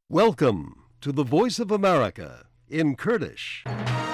Welcome to the Voice of America in Kurdish.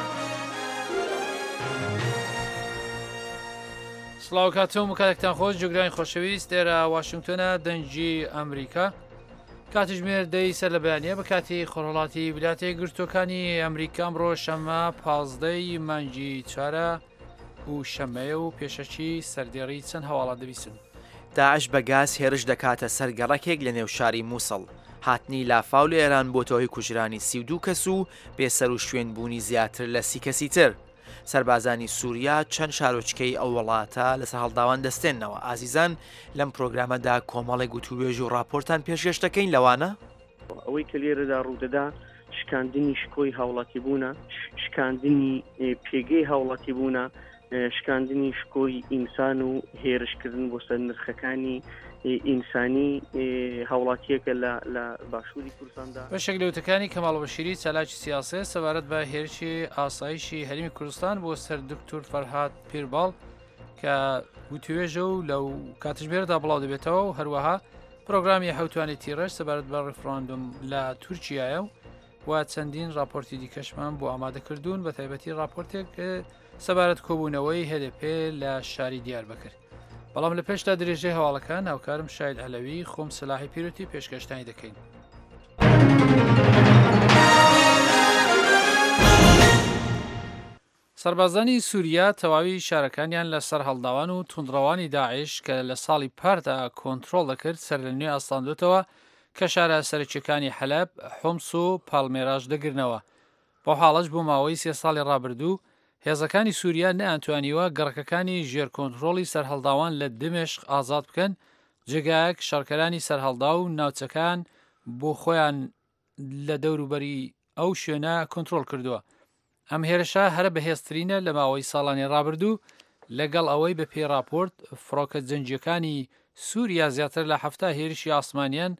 سڵاو کاتۆم و کاتێکتان خۆش جوگرانی خۆشەویست ئێرە واشنگتۆنە دەنجی ئەمریکا کاتژمێر دەی سەر لە بەیانە بە کاتی خۆرهڵاتی ویلاتێک گرتوەکانی ئەمریکا ئەمڕۆ شەمە 15 مانگی چارە و شەمەیە و پێشەکی سەردێڕی چەند هەواڵات دەبیستن. داعش بە گاز هێرش دەکاتە سەر گەڕەکێک لە نێو شاری مووسڵ. هاتنی لافاو لە ئێران بۆ تۆهی کوژرانی 32 کەس و بێسەر و شوێنبوونی زیاتر لە 30 کەسی تر. سەربازانی سووریا چەند شارۆچکەی ئەو وڵاتە لەسەر هەڵداوان دەستێنەوە. ئازیزان لەم پرۆگرامەدا کۆمەڵێک گوتوبێژ و راپۆرتان پێشگەشت دەکەین لەوانە؟ ئەوەی کە لێرەدا ڕوودەدا شکاندنی شکۆی هاوڵاتی بوونە، شکاندنی پێگەی هاوڵاتی بوونە، شکاندنی شکۆی ئینسان و هێرشکردن بۆ سەر نرخەکانی ئینسانی هاوڵاتیەکە لە باشووری کوردستاندا. بەشێک لەوتەکانی کەماڵ بەشیری چالاکی سیاسی سەبارەت بە هێرشی ئاسایشی هەرێمی کوردستان بۆ سەر دکتۆر فەرهاد پیرباڵ کە گوتوێژە و لەو کاتژمێردا بڵاو دەبێتەوە و هەروەها پرۆگرامی حوتوانی تیڕەش سەبارەت بە ڕفراندوم لە تورکیایە و چەندین راپۆرتی دیکەشمان بۆ ئامادەکردوون بە تایبەتی راپۆرتێک سەبارەت کۆبوونەوەی HDP لە شاری دیاربەکر. بەڵام لە پێشدا درێژەی هەواڵەکان هاوکارم شاید ئەلەوی خۆم سلاحی پیرۆتی پێشکەشتانی دەکەین. سەربازانی سووریا تەواوی شارەکانیان لە سەر هەڵداوان و توندڕەوانی داعش کە لە ساڵی پاردا کۆنتڕۆڵ دەکرد سەر لە نوێ ئەستاندوتەوە کە شارە سەرچەکانی حەلەب، حومس و پاڵمێراش دەگرنەوە. بۆ حاڵەش بۆ ماوەی 3 ساڵی ڕابردوو هێزەکانی سووریا نەئەتوانیوە گەڕەکەکانی ژێرکۆنتڕۆڵی سەرهەڵداوان لە دمشق ئازاد بکەن، جێگایەک شارکەرانی سەرهەڵدا و ناوچەکان بۆ خۆیان لە دەوروبەری ئەو شوێنە کۆنتڕۆڵ کردووە. ئەم هێرشە هەرە بەهێزترینە لە ماوەی ساڵانی ڕابردوو لەگەڵ ئەوەی بە پێی راپۆرت فڕۆکە جەنگیەکانی سووریا زیاتر لە 7 هێرشی ئاسمانیان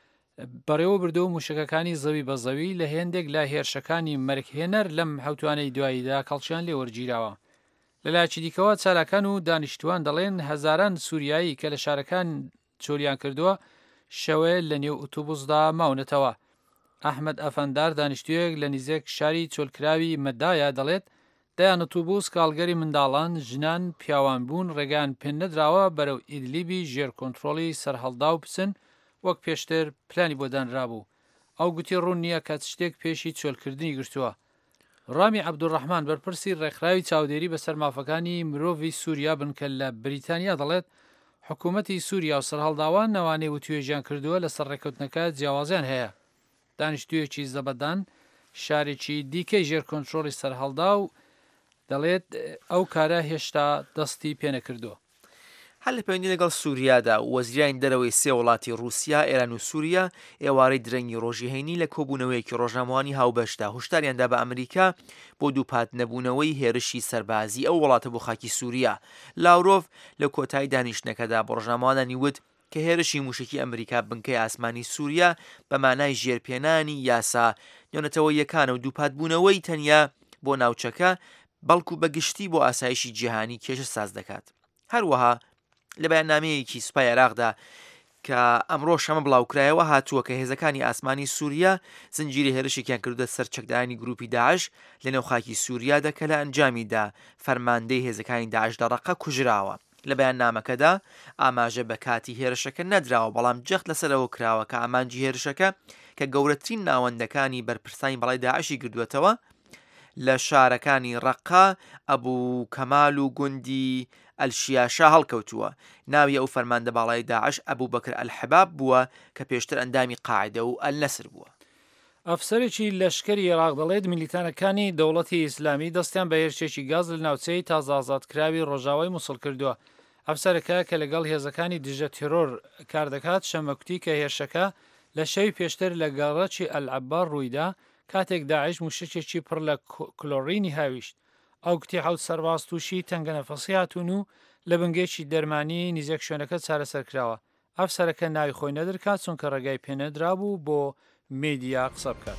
بەڕێوە بردو و موشکەکانی زەوی بە زەوی لە هێندێک لە هێرشەکانی مەرگهێنەر لەم حوتوانەی دواییدا کەڵچیان لێ وەرگیراوە. لەلایەکی دیکەوە چالاکان و دانیشتوان دەڵێن هەزاران سووریایی کە لە شارەکان چۆریان کردووە شەوێ لە نێو ئۆتۆبوسدا ماونەتەوە. ئەحمەد ئەفەندار دانیشتوویەک لە نزیک شاری چۆلکراوی مەدایە دەڵێت دەیان ئۆتۆبوس کاڵگەری منداڵان، ژنان، پیاوان بوون ڕێگان پێ نەدراوە بەرەو ئیدلیبی ژێرکۆنتڕۆڵی سەرهەڵدا و بچن وەک پێشتر پلانی بۆ دانرابوو. ئەو گوتی ڕوون نییە کە شتێک پێشی چۆلکردنی گرتووە. ڕامی عەبدوڕەحمان بەرپرسی ڕێکخراوی چاودێری بەسەر مافەکانی مرۆڤی سووریا بن کە لە بریتانیا دەڵێت حکوومەتی سووریا و سەرهەڵداوان نەوانەی وتوێژیان کردووە لەسەر ڕێکەوتنەکە جیاوازیان هەیە. دانیشتوویەکی زەبەدان شارێکی دیکەی ژێرکۆنتڕۆڵی سەرهەڵدا و دەڵێت ئەو کارە هێشتا دەستی پێ نەکردووە. هەر لە پەیوەندی لەگەڵ سووریادا وەزیرانی دەرەوەی 3 وڵاتی رووسیا، ئێران و سووریا ئێوارەی درەنگی ڕۆژیهێنی لە کۆبوونەوەیەکی ڕۆژنامەوانی هاوبەشدا هوشداریاندا بە ئەمریکا بۆ دووپات نەبوونەوەی هێرشی سەربازی ئەو وڵاتە بۆ خاکی سووریا. لاورۆڤ لە کۆتایی دانیشتنەکەدا بە ڕۆژنامەوانانی وت کە هێرشی موشکی ئەمریکا بنکەی ئاسمانی سووریا بە مانای ژێرپێنانی یاسا نێونەتەوەیەکانە و دووپاتبوونەوەی تەنیا بۆ ناوچەکە بەڵکو بەگشتی بۆ ئاسایشی جیهانی کێشە ساز دەکات. هەروەها لە بەیاننامەیەکی سوپای عێراقدا کە ئەمڕۆ شەمە بڵاوکرایەوە هاتووە کە هێزەکانی ئاسمانی سووریا زنجیری هێرشێکیان کردووە سەر چەکدانی گروپی داعش لە نێوخاکی سووریادا کە لە ئەنجامیدا فەرماندەی هێزەکانی داعش دەڕەقە کوژراوە. لە بەیاننامەکەدا ئاماژە بە کاتی هێرشەکە نەدراوە، بەڵام جەخت لەسەرەوە کراوە کە ئامانجی هێرشەکە کە گەورەترین ناوەندەکانی بەرپرسانی بەڵای داعشی کردوێتەوە لە شارەکانی ڕەقا، ئەبوو کەمال و گوندی ئەلشیاشا هەڵکەوتووە. ناوی ئەو فەرماندە باڵای داعش ئەبوو بەکر ئەلحەباب بووە کە پێشتر ئەندامی قاعدە و ئەلنەسر بووە. ئەفسەرێکی لەشکری عێراق دەڵێت میلیتانەکانی دەوڵەتی ئیسلامی دەستیان بە هێرشێکی گاز لە ناوچەی تازە ئازادکراوی ڕۆژاوای مووسڵ کردووە. ئەفسەرەکە کە لەگەڵ هێزەکانی دژە تیرۆر کار دەکات شەمەکوتی کە هێرشەکە لە شەوی پێشتر لە گەڕەکی ئەلعەبار ڕوویدا کاتێک داعش موشکێکی پڕ لە کلۆڕینی هاویشت. ئەو کتی حەوت سەرباز تووشی تەنگەنەفەسی هاتوون و لە بنگێکی دەرمانی نزیک شوێنەکە چارەسەرکراوە. ئەفسەرەکە ناوی خۆی نەدرکات چونکە ڕێگای پێنەدرابوو بۆ میدیا قسە بکات.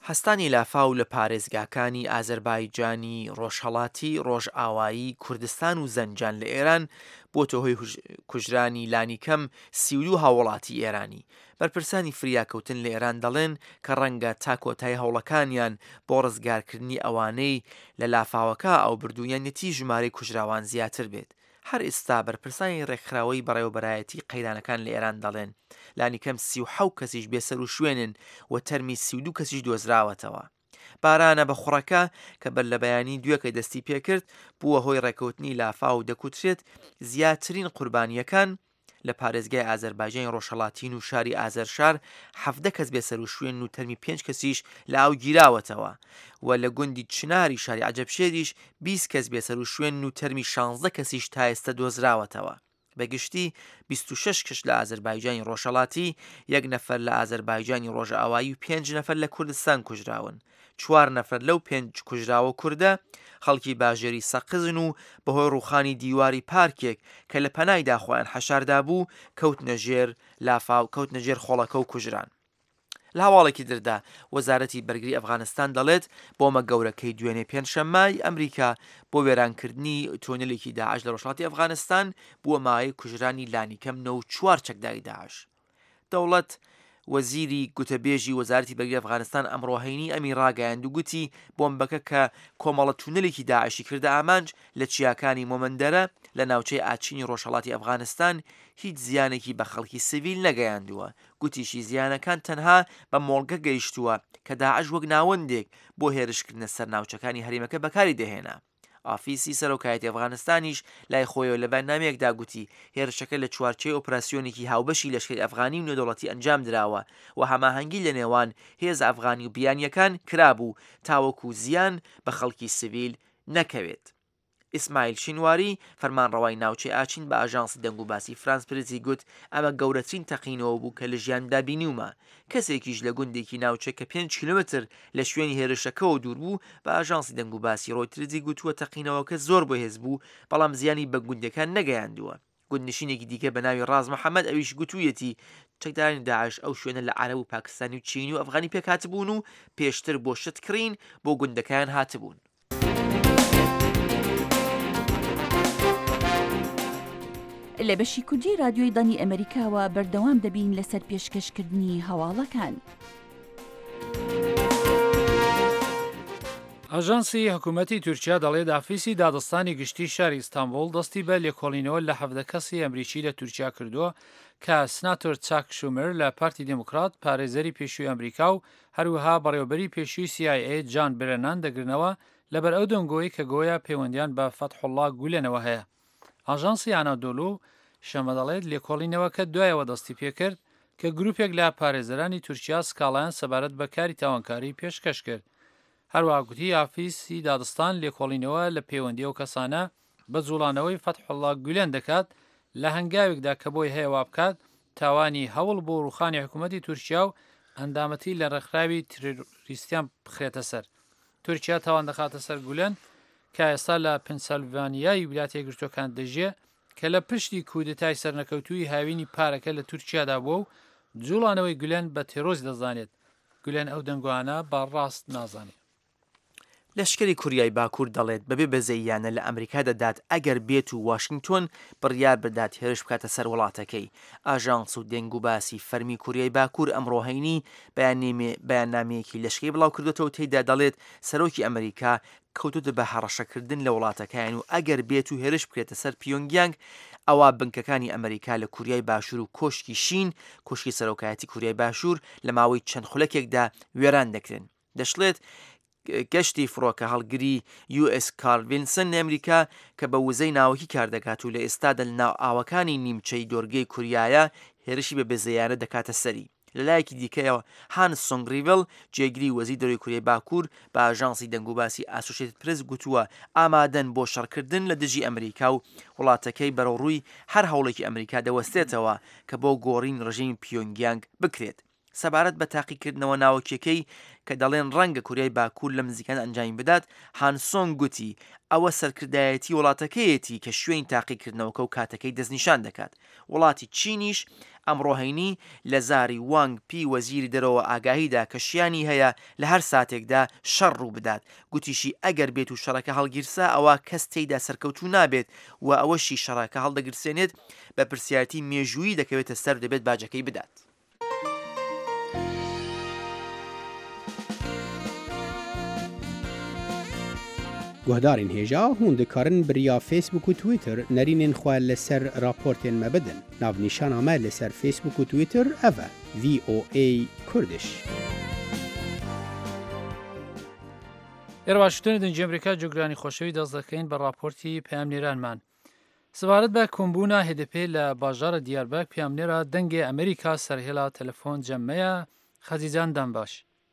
هەستانی لافاو لە پارێزگاکانی ئازەربایجانی، ڕۆژهەڵاتی، ڕۆژئاوایی، کوردستان و زەنجان لە ئێران بۆتە هۆی کوژرانی لانی کەم 32 هاوڵاتی ئێرانی. بەرپرسانی فریاکەوتن لە ئێران دەڵێن کە ڕەنگە تا کۆتای هەوڵەکانیان بۆ ڕزگارکردنی ئەوانەی لە لافاوەکە ئەو بردوویانەتی ژمارەی کوژراوان زیاتر بێت. هەر ئێستا بەرپرسانی ڕێکخراوەی بەڕێوەبەرایەتی قەیرانەکان لە ئێران دەڵێن لانی کەم 37 کەسیش بێسەر و شوێنن و تەرمی 32 کەسیش دۆزراوەتەوە. بارانە بە خوڕەکە کە بەر لە بەیانی دوێکەی دەستی پێکرد بووە هۆی ڕێکەوتنی لافا و دەکوترێت زیاترین قوربانیەکان لە پارێزگای ئازەربایجانی ڕۆژهەڵاتین و شاری ئازەرشار 17 کەس بێسەر و شوێن و تەرمی 5 کەسیش لە ئاو گیراوەتەوە و لە گوندی چناری شاری عەجەبشێریش 20 کەس بێسەر و شوێن و تەرمی 16 کەسیش تا ئێستا دۆزراوەتەوە. بەگشتی 26 کەس لە ئازەربایجانی ڕۆژهەڵاتی، 1 نەفەر لە ئازەربایجانی ڕۆژئاوایی و 5 نەفەر لە کوردستان کوژراون. 4 نەفەر لەو 5 کوژراوە کووردە خەڵکی باژێری سەقزن و بەهۆی ڕووخانی دیواری پارکێک کە لە پەنای داخۆیان حەشاردا بوو کەوتنە ژێر لافاو کەوتنە ژێر خۆڵەکە و کوژران. لە هەواڵێکی دردا وەزارەتی بەرگری ئەفغانستان دەڵێت بۆمە گەورەکەی دوێنێ پێنجشەممای ئەمریکا بۆ وێرانکردنی تۆنێلێکی داعش لە ڕۆژهەڵاتی ئەفغانستان بووە مایەی کوژرانی لانی کەم 94 چەکداری داعش. دەوڵەت وەزیری گوتەبێژی وەزارەتی بەرگری ئەفغانستان ئەمڕۆهەینی ئەمی ڕاگەیاند و گوتی بۆمبەکە کە کۆمەڵە تونەلێکی داعشی کردە ئامانج لە چیاکانی مۆمەندەرە لە ناوچەی ئاچینی ڕۆژهەڵاتی ئەفغانستان هیچ زیانێکی بە خەڵکی سیڤیل نەگەیاندووە. گوتیشی زیانەکان تەنها بە مۆڵگە گەیشتووە کە داعش وەک ناوەندێک بۆ هێرشکردنە سەر ناوچەکانی هەرێمەکە بەکاری دەهێنا. ئافیسی سەرۆکایەتی ئەفغانستانیش لای خۆیەوە لە بەرنامەیەکدا گوتی هێرشەکە لە چوارچێ ئۆپراسیۆنێکی هاوبەشی لەشکری ئەفغانی و نێودەوڵەتی ئەنجام درراوە و هەماهەنگی لە نێوان هێز ئەفغانی و بیانیەکان کرابوو تاوەکو زیان بە خەڵکی سیڤیل نەکەوێت. ئیسماعیل شینواری فەرمانڕەوای ناوچەی ئاچین بە ئاژانسی دەنگ و باسی فرانس پرسی گوت ئەمە گەورەترین تەقینەوە بوو کە لە ژیاندا بینیومە. کەسێکیش لە گوندێکی ناوچە کە 5 کیلۆمتر لە شوێنی هێرشەکەەوە دوور بوو بە ئاژانسی دەنگ و باسی ڕۆیترزی گوتووە تەقینەوەکە زۆر بۆ هێز بوو بەڵام زیانی بە گوندەکان نەگەیاندووە. گوندنشینێکی دیکە بە ناوی ڕاز محەممەد ئەویش گوتوویەتی چەکدارانی داعش ئەو شوێنە لە عەرەب و پاکستانی و چینی و ئەفغانی پێکهاتبوون و پێشتر بۆ شتکڕین بۆ گوندەکان هاتبوون. لە بەشی کوردی رادیۆی دانی ئەمریکاوە بەردەوام دەبین لەسەر پێشکەشکردنی هەواڵەکان. ئاژانسی حکوومەتی تورکیا دەڵێت ئافیسی دادستانی گشتی شاری ئیستانبول دەستی بە لێکۆڵینەوە لە 17 کەسی ئەمریکی لە تورکیا کردووە کە سناتۆر چاک شومر لە پارتی دموکرات پارێزەری پێشووی ئەمریکا و هەروەها بەڕێوەبەری پێشووی CIA جان برێنان دەگرنەوە لەبەر ئەو دەنگۆی کە گۆیا پەیوەندیان بە فەتحوڵڵا گولێنەوە هەیە. ئاژانسی ئانادۆلو شەمە دەڵێت لێکۆڵینەوەکە دوایەوە دەستی پێکرد کە گروپێک لە پارێزەرانی تورکیا سکاڵایان سەبارەت بە کاری تاوانکاری پێشکەش کرد. هەروەها گوتی ئافیسی دادستان لێکۆڵینەوە لە پەیوەندی ئەو کەسانە بە جوڵانەوەی فەتحوڵڵا گولێن دەکات لە هەنگاوێکدا کە بۆی هەیەوا بکات تاوانی هەوڵ بۆ ڕوخانی حکوومەتی تورکیا و ئەندامەتی لە ڕێکخراوی تروریستیان بخرێتە سەر. تورکیا تاوان دەخاتە سەر گولێن کە ئێستا لە پنسەلڤانیای ویلایەتە یەکگرتووەکان دەژێ کە لە پشتی کودتای سەرنەکەوتووی هاوینی پارەکە لە تورکیادا بووە و جوڵانەوەی گولێن بە تێرۆز دەزانێت. گولێن ئەو دەنگوانە بەڕاست نازانێت. لەشکری کوریای باکوور دەڵێت بەبێ بەزەیانە لە ئەمریکا دەدات ئەگەر بێت و واشنگتۆن بڕیار بدات هێرش بکاتە سەر وڵاتەکەی. ئاژانس و دەنگ و باسی فەرمی کوریای باکوور ئەمڕۆهەینی بەیاننامەیەکی لەشکری بڵاو کردوێتەوە تێیدا دەڵێت سەرۆکی ئەمریکا کەوتوتە بە هەڕەشەکردن لە وڵاتەکەیان و ئەگەر بێت و هێرش بکرێتە سەر پیۆنگیانگ ئەوە بنکەکانی ئەمریکا لە کوریای باشوور و کۆشکی شین کۆشکی سەرۆکایەتی کوریای باشوور لە ماوەی چەند خولەکێکدا وێران دەکرێن. دەشڵێت گەشتی فڕۆکە هەڵگری US کارل ڤینسن ئەمریکا کە بە وزەی ناوەکی کار دەکات و لە ئێستادا لە ناو ئاوەکانی نیمچەی دۆرگەی کوریایە هێرشی بە بێزەیانە دەکاتە سەری. لەلایەکی دیکەیەوە هانس سۆنگریڤل جێگری وەزیری دەرەوەی کوریای باکوور بە ئاژانسی دەنگ و باسی ئاسۆشیێتد پرس گوتووە ئامادەن بۆ شەڕکردن لە دژی ئەمریکا و وڵاتەکەی بەرەوڕووی هەر هەوڵێکی ئەمریکا دەوەستێتەوە کە بۆ گۆڕین ڕژیم پیۆنگیانگ بکرێت. سەبارەت بە تاقیکردنەوە ناوەکیەکەی کە دەڵێن ڕەنگە کوریای باکوور لە نزیکان ئەنجام بدات، هانسۆنگ گوتی ئەوە سەرکردایەتی وڵاتەکەیەتی کە شوێن تاقیکردنەوەکە و کاتەکەی دەستنیشان دەکات. وڵاتی چینیش ئەمڕۆهینی لە زاری وانگ پی وەزیری دەرەوە ئاگاهیدا کە شیانی هەیە لە هەر ساتێکدا شەڕ ڕوو بدات. گوتیشی ئەگەر بێت و شەڕەکە هەڵگیرسا ئەوە کەس تێیدا سەرکەوتو نابێت و ئەوەشی شەڕەکە هەڵدەگرسێنێت بە پرسیارەتی مێژوویی دەکەوێتە سەر دەبێت باجەکەی بدات. گوهدارین هێژا هون دikarin biriya Facebook û Twitter nerînên xwe li ser raportên me bidin. Navnîşana me li ser Facebook û Twitter ev e VOA Kurdish. ێڕواشتنی دەنجی ئەمریکا جۆگرانی خۆشەوی دەست دەکەین بە راپۆرتی پەیامنێرانمان. سەبارەت بە کۆمبوونا هێدپ لە باژارە دیاربەک پەیامنێرە دەنگی ئەمریکا سەرهێڵا تەلەفۆن جەممەیە خەدیجان دەمباش.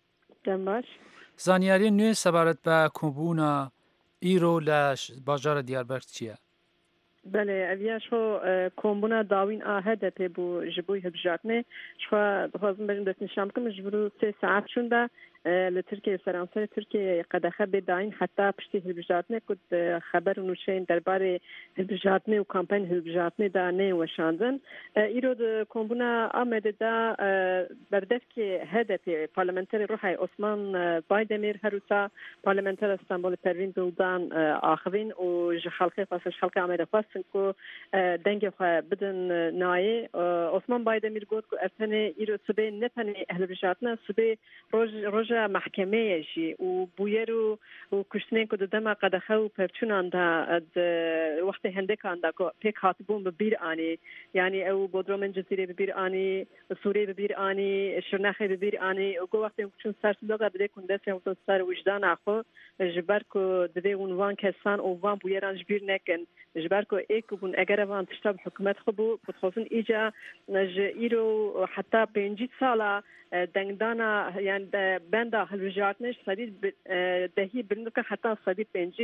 زانیاری نوێ سەبارەت بە کۆمبوونا ئیرۆ لە باژارە دیاربەک چییە؟ بله اویا شو کۆمبوونا داوین هەدەپێ بوو ji بۆی هەبژاتنێ دخوازم بەژم دەستنیشان بکەم ji بر 3 ساعت چووندا لە تورکیە سەرانسەری تورکیە قەدەخە بێداین حتا پشتی هەلبژاتنێ کوت خەبەر نووشین دەربارەی هەلبژاتنێ و کامپین هەلبژاتنێدا نێوەشاندن ئیرۆ کۆمبوونا ئامێدەدا بەردەفکی هەدەپێ پارلەمەنتەری ڕۆحای ئۆسمان بایدەمیر هەروسا پارلەمەنتەر ئەستانبوڵی پەروین دڵدان ئاخوین و ji خەڵکی خواستن خەڵکی ئامێدە خواستن کو دەنگی خو بدن نایێ ئۆسمان بایدەمیر گوت کو ئەرتەنێ ئیرۆ سبێ نەتەنێ هەلبژاتنە سبێ ڕۆژە محکمەیەشی و بویەر و کوشتنێک و دەما قەدەخە و پەرچووناندا وەختی هەندێکاندا پێک هاتبوون بە بیرئانی یعنی ئەو بۆ درۆمن جزیرێ ببیرئانی سوورێ ببیرئانی شرناخێ ببیرئانی و گۆ وەختی چون سەر سندۆقا بدێ کوندەسێ وتن سەر وجدان ئاخۆ ji ber ku divê hûn van kesan û van bûyeran ji bîr nekin ji ber ku êk bûn eger evan tişta bi hikûmet xwe bû ku dixwazin îca ji îro heta 5 sala dengdana yani benda hilbijartnê sedî dehî birindike heta sedî 5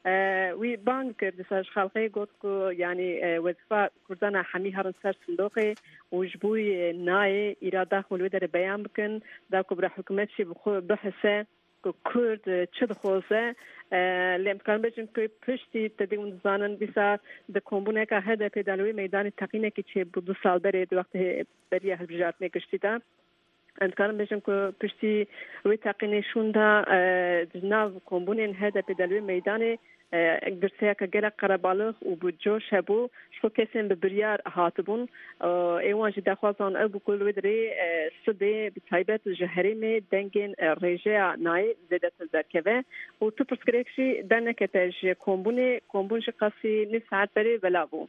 wî bang kir di ser xalqê got ku yani wezifa kurdana hemî herin ser sindoqê û ji bû nayê îrada xwe wê derê beyan bikin da ku bi hikûmet jî bihise Kurd çi dixwaze lê em dikarin bêjin ku piştî tedê hûn dizanin dîsa di kombûneka HDP da li wê meydanê teqînekî çêbû 2 sal berê di wextê beriya hilbijartinê giştî da em dikarin bêjin ku piştî wê teqînê şûnda di nav kombûnên HDP da li wê meydanê girseyeka gelek qerebalix û bi coş hebû ji kesên bi biryar hatibûn êwan jî daxwazan ew bû ku li wê derê sibê bi taybet ji herêmê dengên rêjeya nayê zêdetir derkeve û tu pirsgirêk jî dernekete ji kombûn ji qasî nîv saet berê bela bû.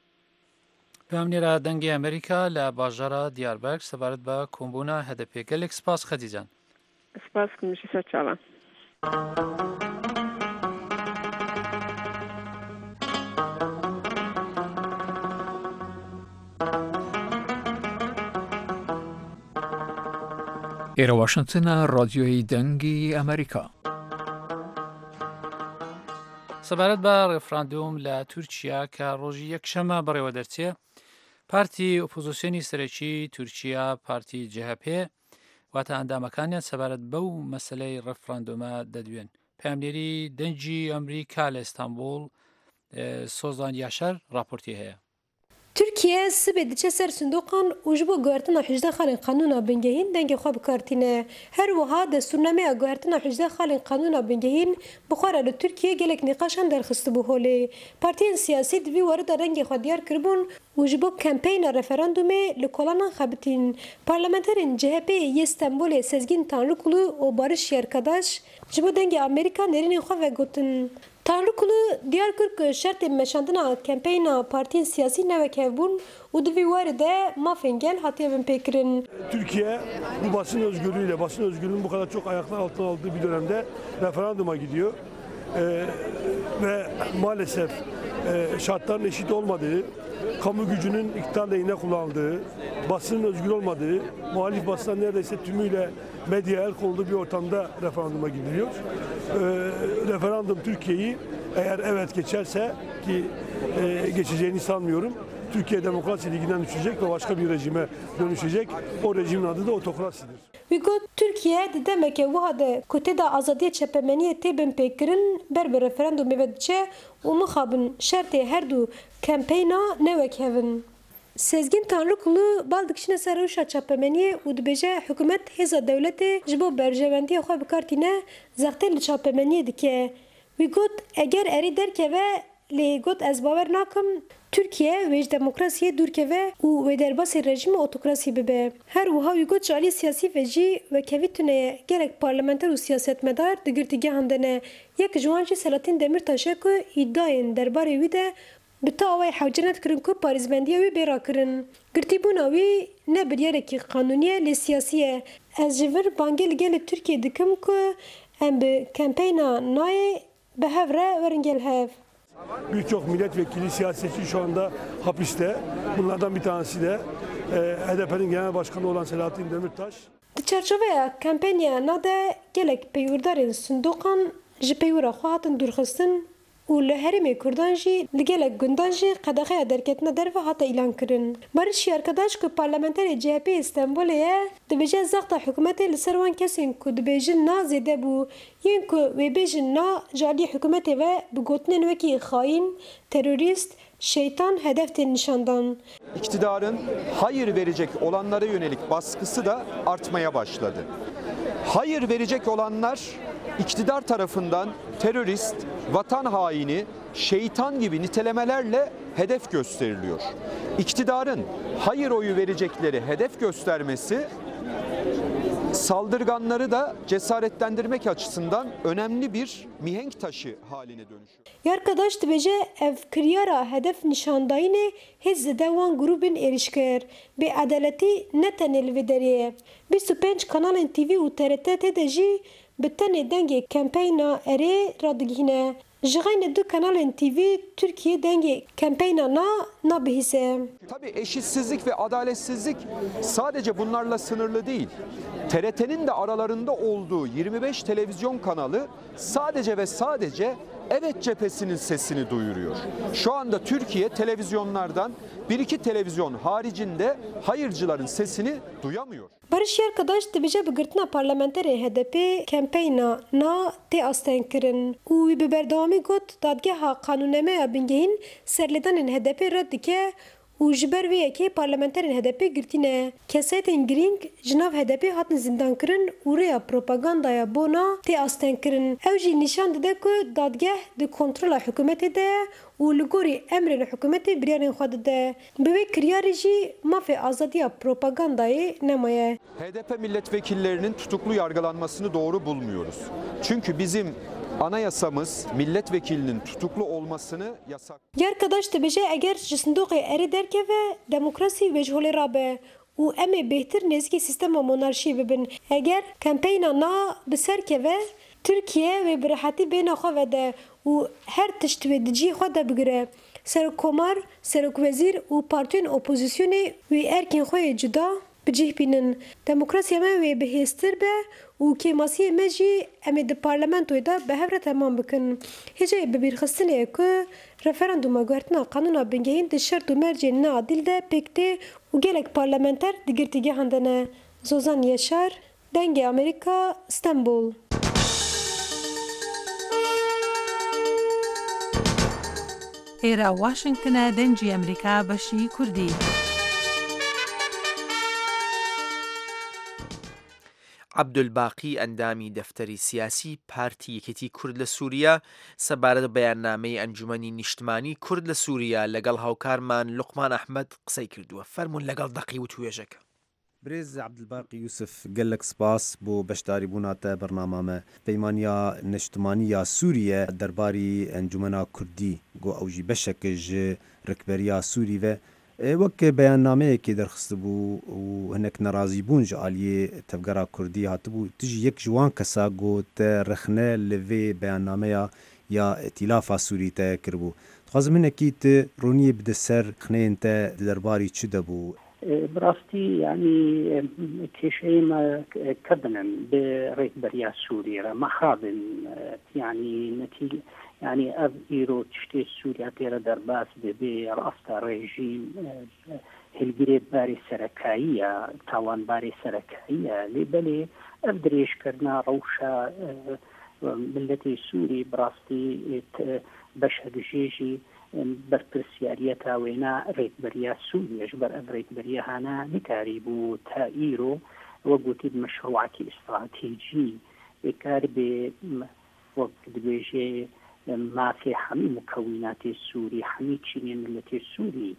پەیامنێرە دەنگی ئەمریکا لە باژارە دیاربەک سەبارەت بە کۆمبوونا هەدەپ gelek سپاس خەدیجان. سپاس کمشی سەر چاوان. ئێرە واشنگتنە ڕادیۆی دەنگی ئەمریکا. سەبارەت بە ڕێفراندۆم لە تورکیا کە ڕۆژی یەکشەمە بەڕێوە دەرچێ پارتی ئۆپۆزیسیۆنی سەرەکی تورکیا پارتی جهپ واتە ئەندامەکانیان سەبارەت بەو مەسەلەی ڕێفراندۆمە دەدوێن. پەیامنێری دەنگی ئەمریکا لە ئیستانبول سۆزان یاشەر راپۆرتی هەیە. Türkiye sibê diçe ser sindoqan û ji bo guhertina 18 xalên qanûna bingehîn dengê xwe bikartîne. Her wiha destûrnameya guhertina 18 xalên qanûna bingehîn bi xwe re li Tirkiye gelek nîqaşan derxistibû holê. Partiyên siyasî di vî werida dengê xwe diyar kiribûn û ji bo kampeyna referandumê li kolanan xebitîn. Parlamenterên CHP yê Stenbolê Sezgin Tanrıkulu û Barış Yerkadaş ji bo dengê Amerîka nêrînên xwe vegotin. Tanrıkulu diyar kir ku şertên meşandina kampeyna partiyên siyasî nevek hevbûn û di vî warê de mafên gel hatiye bin pêkirin. Türkiye bu basın özgürlüğüyle, basın özgürlüğünün bu kadar çok ayaklar altına aldığı bir dönemde referanduma gidiyor. Ve maalesef şartların eşit olmadığı, kamu gücünün iktidar lehine kullanıldığı, basının özgür olmadığı, muhalif basından neredeyse tümüyle medyaya el konulduğu bir ortamda referanduma gidiliyor. Referandum Türkiye'yi eğer evet geçerse ki geçeceğini sanmıyorum, Türkiye Demokrasi Ligi'nden düşecek ve başka bir rejime dönüşecek. O rejimin adı da otokrasidir. Wî Türkiye di demeke wiha de ku tê da azadiya çepemeniyê tê bin pêkirin ber bi referandumê ve diçe û mixabin şertê her du kampeyna newekevin. Sezgin Tanrıkulu bal dikişine ser rewşa çepemeniyê û dibêje hikûmet hêza dewletê ji bo berjevendiya xwe bikartîne zextê li çepemeniyê dike. Wî got eger erî derkeve lê got ez bawer nakim Türkiye wê ji demokrasiyê dûrkeve û wê derbasê rejîma otokrasî bibe. Her wiha wî got ji aliyê siyasî ve jî wekevî tune gelek parlamenter û siyasetmedar di girtîgehan de ne. Yek ji wan jî Selahattin Demirtaşê ku îdayên derbarê wî de bi ta awayê hewcenet kirin ku parêzbendiya wê bêra kirin. Girtîbûna wî ne biryarekî qanûnî ye lê siyasî ye. Ez ji vir bangê li gelê Tirkiye dikim ku em bi kampeyna nayê bi hev re werin gel hev. Birçok milletvekili, siyasetçi şu anda hapiste. Bunlardan bir tanesi de HDP'nin genel başkanı olan Selahattin Demirtaş. Di çerçeveya kampanya de gelek peyvurdarên sindoqan ji peyvura xwe hatin dûrxistin û li Herêmê Kurdan jî li gelek gundan jî qedexeya derketina derve hata îlan kirin. Barış Yarkadaş ku parlamenterê CHP İstanbulê ye dibêje zexta hikûmetê li ser wan kesên ku dibêjin na zêde bû yên ku wê bêjin na ji aliyê hikûmetê ve bi gotinên wekî xaîn, terörist, şeytan hedef tên nişandan. İktidarın hayır verecek olanlara yönelik baskısı da artmaya başladı. Hayır verecek olanlar iktidar tarafından terörist, vatan haini, şeytan gibi nitelemelerle hedef gösteriliyor. İktidarın hayır oyu verecekleri hedef göstermesi saldırganları da cesaretlendirmek açısından önemli bir mihenk taşı haline dönüşüyor. Yarkadaş dibêje ev kiryara hedef nişandayînê hêz zêde wan grûpên êrişkir. Bêedaletî ne tenê li vê derê ye. 25 kanalên TV û TRT tê de jî bi tenê dengê kampeyna erê radigihîne. Ji xeynê du kanalên TV Türkiye dengê kampeyna nabihîse. Tabii eşitsizlik ve adaletsizlik sadece bunlarla sınırlı değil. TRT'nin de aralarında olduğu 25 televizyon kanalı sadece ve sadece evet cephesinin sesini duyuruyor. Şu anda Türkiye televizyonlardan bir iki televizyon haricinde hayırcıların sesini duyamıyor. Barış Yarkadaş dibêje bi girtina parlamenterê HDP kampeyna na tê astenkirin û bi berdewamî got dadgeha qanûnemeya bingehîn serlêdanên HDP red dike û ji ber vê yekê parlamenterên HDP girtîne. Kesetên girîng ji nav HDP hatin zindankirin û rêya propagandaya bona tê astenkirin. Ew jî nîşan dide ku dadgeh di kontrola hikûmetê de û li gorî emrên hikûmetê biryarên xwe dide. Bi vê kiryarê jî mafê azadiya propagandayê nemaye. HDP milletvekillerinin tutuklu yargılanmasını doğru bulmuyoruz. Çünkü bizim anayasamız milletvekilinin tutuklu olmasını yasak. Yarkadaş dibêje eger ji sindoqê erê derkeve demokrasî wê ji holê rabe û em ê bêhtir nêzîkî sîstema monarşî bibin. Eger kampeyna na bi ser keve Tirkiye wê bi rehetî bêhna xwe vede û her tişt wê di cî xwe de bigire. Serokkomar, Serokwezîr û partiyên opozîsyonê wê erkên xwe yê cuda bicih bînin. Demokrasiya me wê bihêztir be û kêmasiyê me jî em ê di parlamentoyê de bi hev re temam bikin. Hêceyê bibîrxistinê ku referanduma guhertina qanûna bingehîn di şert û mercên neadîl de pêk tê û gelek parlamenter di girtîgehan de ne. Zozan Yaşar, Dengê Amerîka, İstanbul. ئێرە واشنگتنە دەنجی ئەمریکا بەشی کوردی. عەبدولباقی ئەندامی دەفتەری سیاسی پارتی یەکێتی کورد لە سووریا سەبارەت بە بەیاننامەی ئەنجومەنی نیشتمانی کورد لە سووریا لەگەڵ هاوکارمان لوقمان ئەحمەد قسەی کردووە. فەرموون لەگەڵ دەقی و توێژەکە. برێز عەبدولباقی یوسف gelek spas بۆ بەشداریبوونا te bernama me peymaniya neştimaniya Sûriye derbarî encumena Kurdî got ew jî beşek ji rikberiya Sûrî ve wek beyannameyekê derxistibû û hinek nerazî bûn ji aliyê tevgera Kurdî hatibû tu jî yek ji wan kesa got te rexne li vê beyannameya ya îtîlafa Sûrî te kiribû. Dixwazim hinekî tu roniyê bide ser xneyên te di derbarî çi debû براستي يعني كشيء ما كبنا بريت بريا سوريا ما خابن يعني نتيجة يعني أب إيرو تشتي سوريا تيرا درباس برأستا ريجيم هلجري باري سركائية توان باري سركائية لبلي أبدريش كرنا روشا ملتي سوري براستي بشهد جيجي برپرسیاریەتا وێنا ڕێکبەریا سووریەش بەر ئەم ڕێکبەریەهانە نکاری بوو تا ئیرۆ وە گوتی مەشروعاتی ئستراتیجی بێکار بێ وەک دەبێژێ مافێ هەمی مکەوناتی سووری هەمی چینێ ملەتی سووری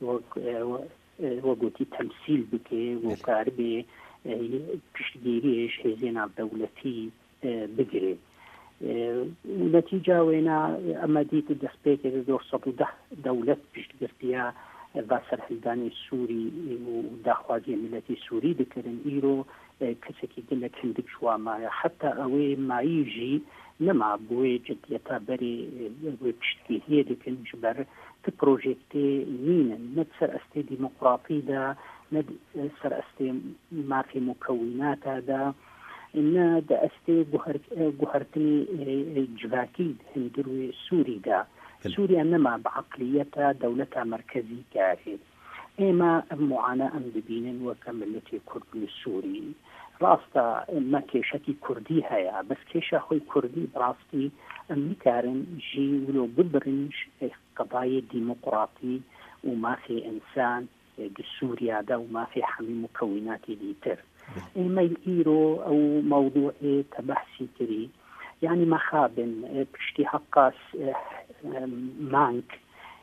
وە گوتی تەمسیل بکێ وەکار بێ پشتگیریش هێزێ ناودەوڵەتی بگرێت نتیجة وينا أما ديت الدسبيك دور صدو دولة بشتقرتيا باسر حلداني السوري وداخوازي ملتي سوري دكرن إيرو كسكي قلت هندك شوا ما حتى أوي ما يجي نما بوي جديتا بري بشتقيه دكن جبر تبروجيكتي نينا نتسر أستي ديمقراطي دا نتسر أستي ما في مكونات هذا إن دا أستي جوهرتني جواكيد هندروي سوري دا سوريا نما بعقليتها دولتها مركزي كاري إما معاناة دبين وكملتي كردي السوري راستا ما كيشتي كردي هيا بس كيشا خوي كردي براستي مكارن جي ولو ببرنج قضايا ديمقراطي وما في إنسان سوريا دا وما في حمي مكونات ديتر إما الإيرو أو موضوع تبحثي كري يعني ما خابن بشتي حقاس مانك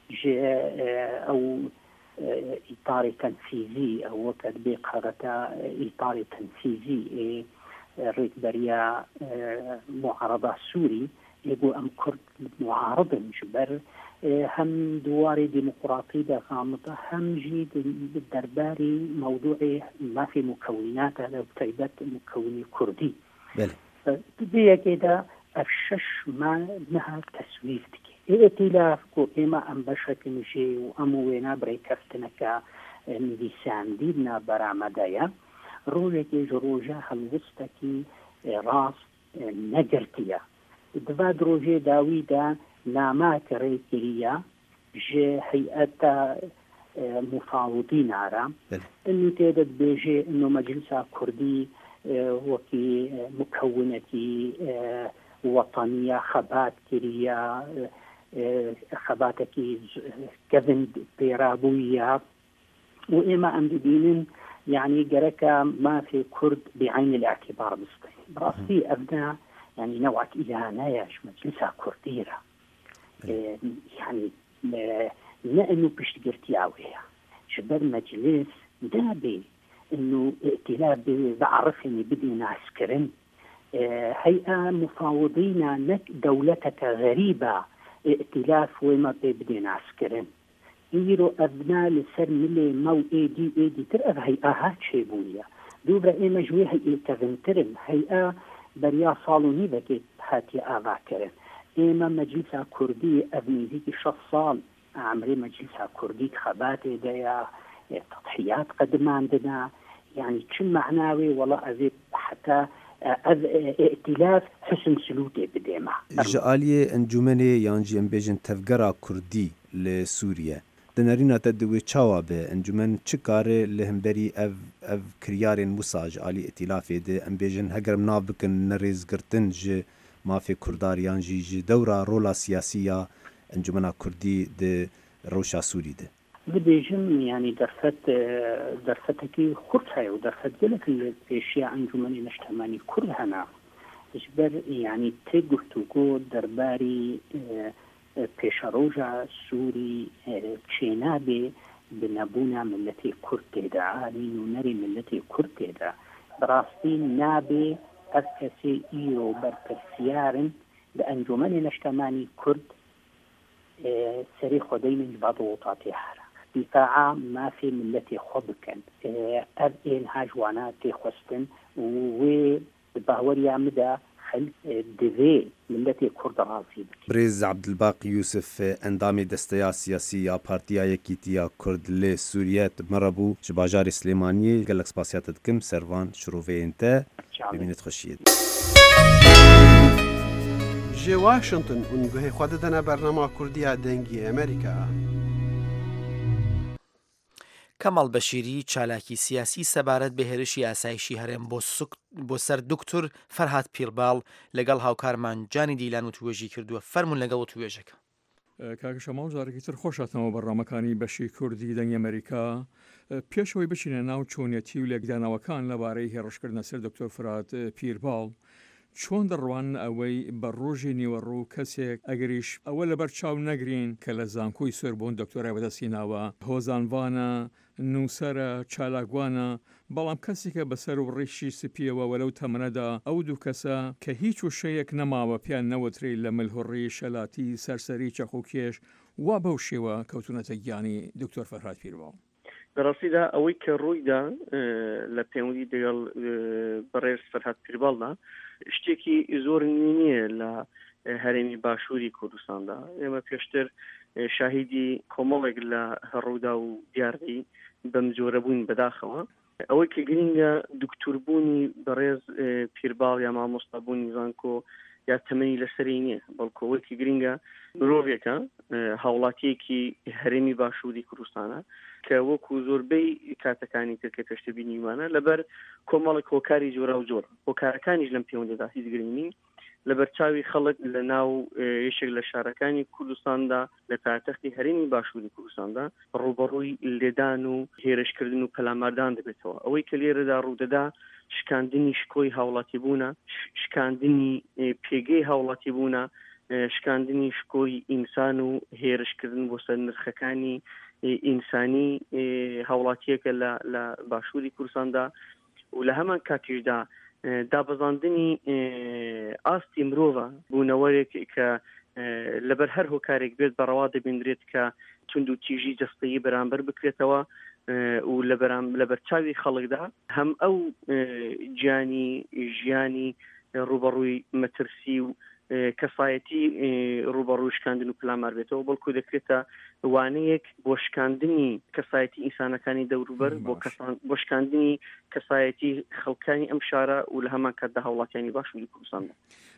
أو إطار تنفيذي أو تطبيق هذا إطار تنفيذي ريت بريا معارضة سوري يقول أم كرد معارضة جبر هم دواري ديمقراطي غامضة هم جيد بالدرباري موضوعي ما في مكونات هذا وكتيبات مكوني كردي بيه كده أفشش ما نها تسويف دكي ائتلاف كو إما أم بشك مشي وأموينا بريكفتنك مديسان دينا برامدايا روجكي جروجا هلوستكي راس نجرتيا دواد روجي داويدا نامات ريكريا جي هيئة مفاوضين عرام انه تيدد بيجي انه مجلسة كردي وكي مكونتي وطنية خبات كريا خباتكي كذن بيرابوية وإما أم دبين يعني جركا ما في كرد بعين الاعتبار بسطي براسي أبناء يعني نوعك إلهانايش مجلسة كرديرة يعني لأنه بشتقرتي عوية شبر مجلس دابي انه ائتلاف بعرفني بدينا عسكرين هيئة مفاوضين نك دولتك غريبة ائتلاف وما بدينا عسكرين يرو أبناء لسر ملي مو ايدي ترأب هيئة هات شيبوية دوبرا اي مجوي هيئة تغنترن هيئة بريا صالوني بكي هاتي آغاكرن ايما مجلسة كردي ابني ذيك 6 صال عمري مجلسة كردي خباتي دايا تضحيات قدم عندنا يعني شو معناوي والله أذيب حتى ائتلاف حسن سلوكي بديما جالية انجمني يانجي امبيجن تفقرا كردي لسوريا دنارينا تدوي تشاوابه انجمن چكاره لهمبري اف كريارين مساج آلي ائتلافي دي امبيجن هگر مناف بكن نريز گرتن جي ما في كردار يانجي جي دورة رولا سياسية انجمنا كردي دي روشا سوري دي بديجم يعني درفتكي خرطها ودرفت قلت الاشياء انجمني نشتماني كلها اجبر يعني تيجوتوكو درباري بيشاروجا سوري تشينابي بنابونا ملتي كرد دا عالين ونري ملتي كرد دا براستي نابي أسكسي إيرو بركسيارن بأنجمني نشتماني كرد سري خدين بعض وطاتي حرا دفاعا ما في ملتي خبكن أبين هاجوانا تخستن وبهوريا مدى داخل دەوێ ملەتی کورد ڕازی بکە. برێز عەبدولباقی یوسف ئەندامی دەستەیا سیاسی یا پارتیا یەکیتیا کورد لێ سووریەت مەڕەبوو ji bajarê Slêmaniyê gelek spasiya te dikim servan şiroveyên te bibînit xweşiyê. Ji Washington û guhê xwe didine bernama Kurdiya dengî Amerîka. کەماڵ بەشیری چالاکی سیاسی سەبارەت بە هێرشی ئاسایشی هەرێم بۆ سەر دکتۆر فەرهاد پیرباڵ لەگەڵ هاوکارمان جانی دیلان و توێژی کردووە فەرمون لەگەڵ توێژەکە. کاکە شەماڵ جارێکی تر خۆشاتەوە بەڕامەکانی بەشی کوردی دەنگی ئەمریکا پێشەوەی بچینە ناو چۆنیەتی و لێکدانەوەکان لەبارەی هێڕشکردنە سەر دکتۆر فەرهاد پیرباڵ چۆن دەڕوان ئەوەی بە ڕۆژی نیوەڕوو کەسێک ئەگەریش ئەوە لەبەر چاو نەگرین کە لە زانکۆی سۆربۆن دکتۆرای بەدەستی ناوە هۆزانوانە نووسەرە چالاکوانە بەڵام کەسی کە بەسەر و ڕێشی سپیەوە وەلەو تەمەنەدا ئەو دوو کەسە کە هیچ وشەیەک نەماوە پیان نەوەتری لە ملهوڕی شەلاتی سەرسەری چەخوکێش وا بەو شێوە کەوتونەتە گیانی دکتۆر فەرهاد پیرباڵ. بەڕاستیدا ئەوەی کە ڕوویدا لە پەیوەندی دەگەڵ بەڕێز فەرهاد پیرباڵدا شتێکی زۆر نییە لە هەرێمی باشووری کوردستاندا. ئێمە پێشتر شاهیدی کۆمەڵێک لە هەڕوودا و دیاردی بەم جۆرە بوون بەداخەوە. ئەوەی کە گرینگە دکتۆربوونی بەڕێز پیرباڵ یا مامۆستابوونی زانکۆ یا تەمەنی لەسەری نییە، بەڵکو ئەوەی کە گرینگە مرۆڤێکە هاوڵاتیەکی هەرێمی باشووری کوردستانە کە وەکو زۆربەی کاتەکانی ترکە پێشتر بینیمانە لەبەر کۆمەڵێک هۆکاری جۆرا و جۆر هۆکارەکانیش لەم پەیوەندیدا هیچ گرنگی لەبەر چاوی خەڵک لە ناو یەکێک لە شارەکانی کوردستاندا لە پایتەختی هەرێمی باشووری کوردستاندا ڕوبەڕووی لێدان و هێرشکردن و پەلاماردان دەبێتەوە. ئەوەی کە لێرەدا ڕوودەدا شکاندنی شکۆی هاوڵاتی بوونە، شکاندنی پێگەی هاوڵاتی بوونە، شکاندنی شکۆی ئینسان و هێرشکردن بۆ سەر نرخەکانی ئینسانی هاوڵاتیەکە لە باشووری کوردستاندا و لە هەمان کاتیشدا دابەزاندنی ئاستی مرۆڤە بوونەوەرێک کە لەبەر هەر هۆکارێک بێت بەڕەوا دەبێنرێت کە تونند و تیژی جەستەیی بەرامبەر بکرێتەوە و لەبەر چاوی خەڵکدا هەم ئەو ژیانی ڕوبەڕووی مەترسی و کەفایەتی ڕوبەڕووی شکاندن و پلامار بێتەوە، بەڵکو دەکرێتە وانەیەک بۆ شکاندنی کەسایەتی ئینسانەکانی دەوروبەر بۆ شکاندنی کەسایەتی خەڵکانی ئەم شارە و لە هەمان کاتدا هاوڵاتیانی باشووری کوردستاندا.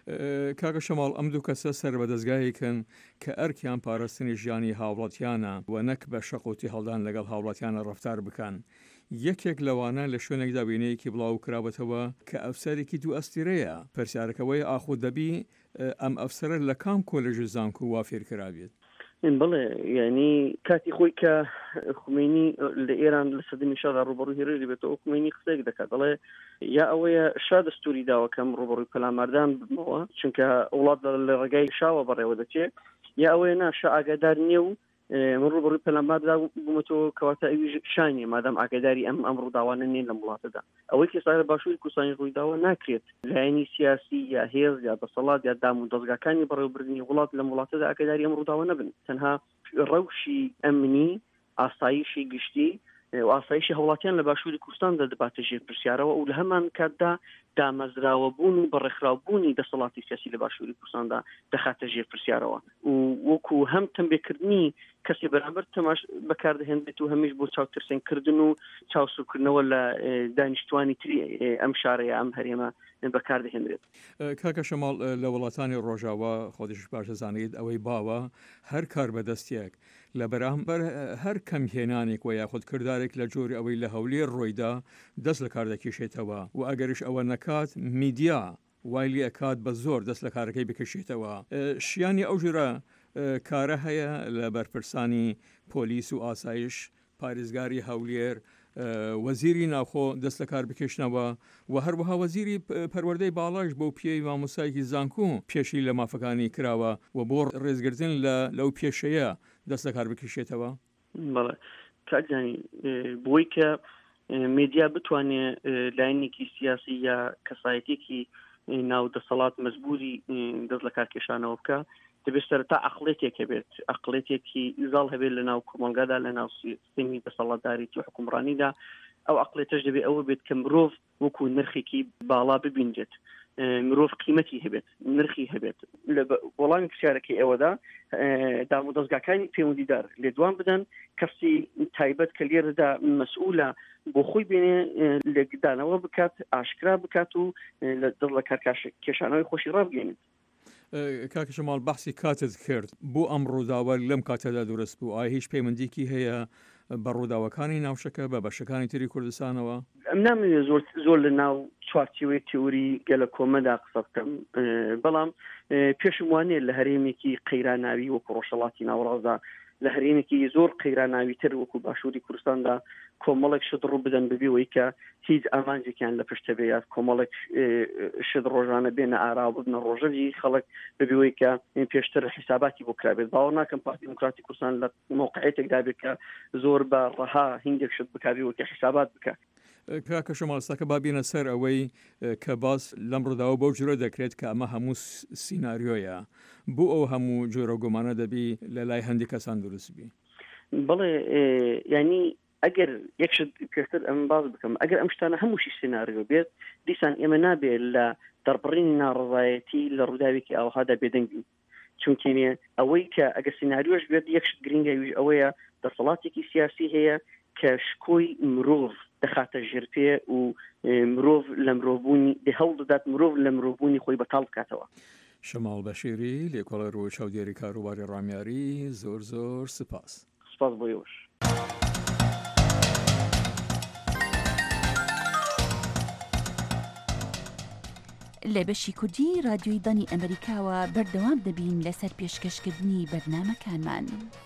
کاکە شەماڵ ئەم دوو کەسە سەر بەدەستگایەکەن کە ئەرکیان پاراستنی ژیانی هاوڵاتیانە و نەک بە شەقوتی هەڵدان لەگەڵ هاوڵاتیانە ڕەفتار بکەن. یەکێک لەوانە لە شوێنێکدا بینەیەکی بڵاو کرابەتەوە کە ئەفسەرێکی دوو ئەستیرەیە پرسیارەکەوەی ئاخۆ دەبی ئەم ئەفسەرە لە کام کۆلێژی زانکۆ وا فێرکرابێت. بڵێ یعنی کاتی خۆی کە خومینی لە ئێران لە سەدەمی شادا ڕوبەڕووی هێرشی بێتەوە خومینی قسەیەک دەکات دەڵێ یا ئەوەیە شا دەستوری داوە کەم ڕوبەڕووی پەلاماردان ببمەوە چونکە وڵات لە ڕێگای شاوە بەڕێوە دەچێت، یا ئەوەیە ناشا ئاگادار نییە و من ڕوبەڕووی پەلاماردا بوومەتەوە کەواتە ئەویش شانیە مادام ئاگاداری ئەم ڕووداوانە نین لە وڵاتەدا. ئەوەی کە سایر باشووری کوردستانی ڕوویداوە ناکرێت لایەنی سیاسی یا هێز یا دەسەڵات یا دام و دەستگاکانی بەڕێوەبردننی وڵات لەم وڵاتەدا ئاگاداری ئەم ڕووداوە نەبن، تەنها ڕەوشی ئەمنی ئاسایشی گشتی و ئاسایشی هەوڵاتیان لە باشووری کوردستاندا دەباتە ژێر پرسیارەوە و لە هەمان کاتدا دامەزراوەبوون و بەڕێکخراوبوونی دەسەڵاتی سیاسی لە باشووری کوردستاندا دەخاتە ژێر پرسیارەوە و وەکو هەم تەنبێکردنی کەسی بەرامبەر تەماش بەکاردەهێنرێت و هەمیش بۆ چاوترسێنکردن و چاوسوکردنەوە لە دانیشتوانی تری ئەم شارەیە ئەم هەرێمە بەکاردەهێنرێت. کاکە شەماڵ لە وڵاتانی ڕۆژاوە خۆدیش باش دەزانیت ئەوەی باوە هەر کار بەدەستیەک لە بەرامبەر هەر کەمهێنانێک و یاخود کردارێک لە جۆری ئەوەی لە هەولێر ڕۆیدا دەست لە کار دەکێشێتەوە و ئەگەریش ئەوە نەکات میدیا وایلی ئەکات بە زۆر دەست لە کارەکەی بکەشێتەوە. شیانی ئەو ژورە کارە هەیە لە بەرپرسانی پۆلیس و ئاسایش پارێزگاری هەولێر وەزیری ناوخۆ دەست لە کار بکەشنەوە و هەروەها وەزیری پەروەردەی باڵاش بۆ پیەی مامۆستایەکی زانکۆ پێشی لە مافەکانی کراوە و بۆ ڕێزگرتن لەو پێشەیە دەست لە کار بکەشێتەوە. بەڵێ کاکزانی بۆی کە میدیا بتوانێت لایەنێکی سیاسی یا کەسایەتێکی ناو دەسەڵات مەزبوری دەست لە کارکێشانەوە بکە دەبێت سەرەتا عەقڵێتێکە بێت، عەقڵێتێکی ئیزاڵ هەبێت لە ناو کۆمەلگادا لە ناو سیستەمی دەسەڵاتداریتی و حکومڕانیدا. ئەو عەقڵێتەش دەبێت ئەوە بێت کە مرۆڤ وەکو نرخێکی باڵا ببینجێت مرۆڤ قیمەتی هەبێت نرخی هەبێت لە وەڵامی پرسیارەکەی ئێوەدا دامودەستگاکانی پەیوەندیدار لێدوان بدەن کەسی تایبەت کە لێرەدا مەسئولە بۆ خۆی بێنێ لێدانەوە بکات ئاشکرا بکات و دڵ لە کارکێشانەوەی خۆشی ڕابگەێنێت. کاکە شەماڵ بەحسی کاتت کرد بۆ ئەم ڕووداوە لەم کاتەدا دروست بوو ئایا هیچ پەیوەندیکی هەیە بە ڕووداوەکانی ناوشەکە بە بەشەکانی تری کوردستانەوە؟ ئەم نامەوێت زۆر لە ناو چوارچێوەی تیۆری گەلە کۆمەدا قسە بکەم بەڵام پێشم وانێت لە هەرێمێکی قەیراناوی وەکو ڕۆژهەڵاتی ناوەڕاستدا لە هەرێمێکی زۆر قەیراناویتر وەکو باشووری کوردستاندا کۆمەڵێک شت ڕوو بدەن ببیەوەی کە هیچ ئامانجێکیان لە پشتە بێ یا کۆمەڵێک شت ڕۆژانە بێنە ئارا ببنە ڕۆژەجی خەڵک ببیەوەی کە پێشتر حیساباتی بۆ کرابێت باوەڕ ناکەم پارتی دموکراتی کوردستان لە موقعیتێکدا بێت کە زۆر بە ڕەها هینگێک شت بکاویەوە کە حیسابات بکات. کاکە شەماڵستەکە بابینە سەر ئەوەی کە باس لەم ڕووداوە بەو جورە دەکرێت کە ئەمە هەموو سیناریۆیە بۆ ئەو هەموو جۆرە گومانە دەبی لە لای هەندێک کەسان دروست بی. بەڵێ ینی ئەگەر یەکشت پێشتر ئەم باز بکەم ئەگەر ئەم شتانە هەمووشی سیناریۆ بێت دیسان ئێمە نابێت لە دەربڕینی ناڕزایەتی لە ڕووداوێکی ئاوهادا بێدەنگی چونکە ئەوەی کە ئەگەر سیناریۆش بێت یەکشت گرنگەویش ئەوەیە دەسەڵاتێکی سیاسی هەیە کە شکۆی مرۆڤ دەخاتە ژێرپێ و مرۆڤ لە مرۆڤبوونی هەوڵ دەدات مرۆڤ لە مرۆڤبوونی خۆی بەتاڵ بکاتەوە. شەماڵ بەشیری لێکۆڵە ڕووی چاودێری کاروباری ڕامیاری زۆر سپاس بۆ ئێوەش. لە بەشی کوردی رادیۆی دانی ئەمریکاوە بەردەوام دەبین لەسەر پێشکەشکردنی بەرنامەکانمان.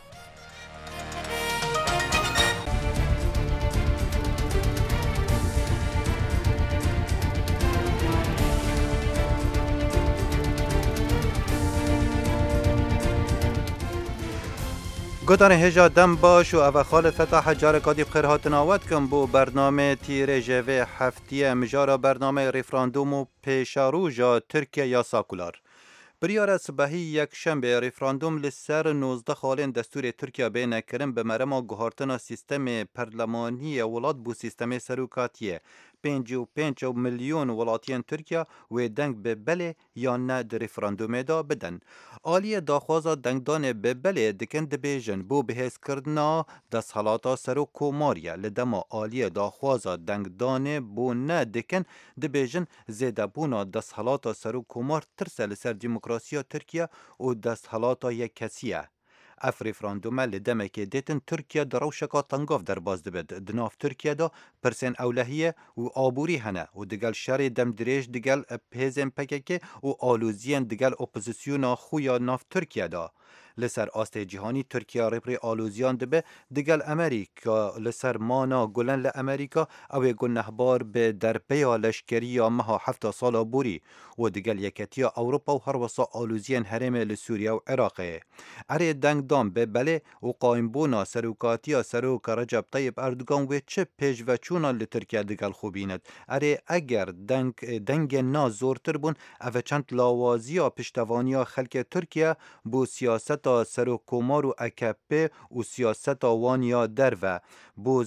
گوتان هجا دم باش و او خال فتح جارکاتی بخیر هاتناوت کن بو برنامه تیره جوه هفتیه مجارا برنامه ریفراندوم و پیشاروژا ترکیه یا ساکولار. بریار صبحی یک شنبه ریفراندوم لسر 19 خالین دستور ترکیه بین کرم به مرما گوهارتنا سیستم پرلمانی ولات بو سیستم سروکاتیه 55 میلیون ولاتیان ترکیه و دنگ به بله یا نه در ریفراندوم دا بدن. آلیه داخوازا دنگدان به بله دکن دبیجن بو بهز کردنا دست حالاتا سرو کوماریه لدما آلیه داخوازا دنگدان بو نه دکن دبیجن زیده بونا دست حالاتا سرو کومار ترسل سر دموکراسیا ترکیه و دست حالاتا یک کسیه. اف ریفراندوم لدمه که دیتن ترکیه در روشکا تنگاف در باز دبد دناف ترکیه دا پرسن اولهیه و آبوری هنه و دگل شر دم دریش دگل پیزن پککه و آلوزین دگل اپوزیسیونا خویا ناف ترکیه دا لسر آست جهانی ترکیه ریپری آلوزیان دبه دگل امریکا لسر مانا گلن لامریکا او گنهبار به در بیا لشکری یا مها 7 سالا بوری و دگل یکتیا اوروپا و هر وسا آلوزیان حرم لسوریا و عراقه. اره دنگ دام به بله و قایم بونا سروکاتیا سروک رجب طیب اردوگان و چه پیش و چونا لترکیه دگل خوبیند. اره اگر دنگ نا زورتر بون او چند لاوازیا پشتوانیا خلک ترکیه بو سیاست سرو کومار و اکپه و سیاست وانیا در و بو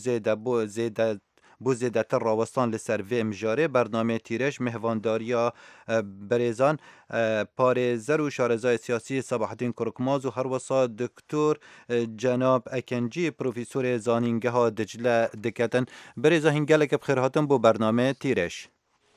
زیده تر راوستان لسر و مجاره برنامه تیرش مهوانداریا بریزان پارێزەر و شارەزای سیاسی سەباحدین کوڕکماز و هەروەسا دکتۆر جەناب ئەکەنجی پرۆفیسۆرێ زانینگەها دجلە دکەتن. بەرێزە هینگەلێکە بخێر هاتن بۆ بەرنامە تیرش.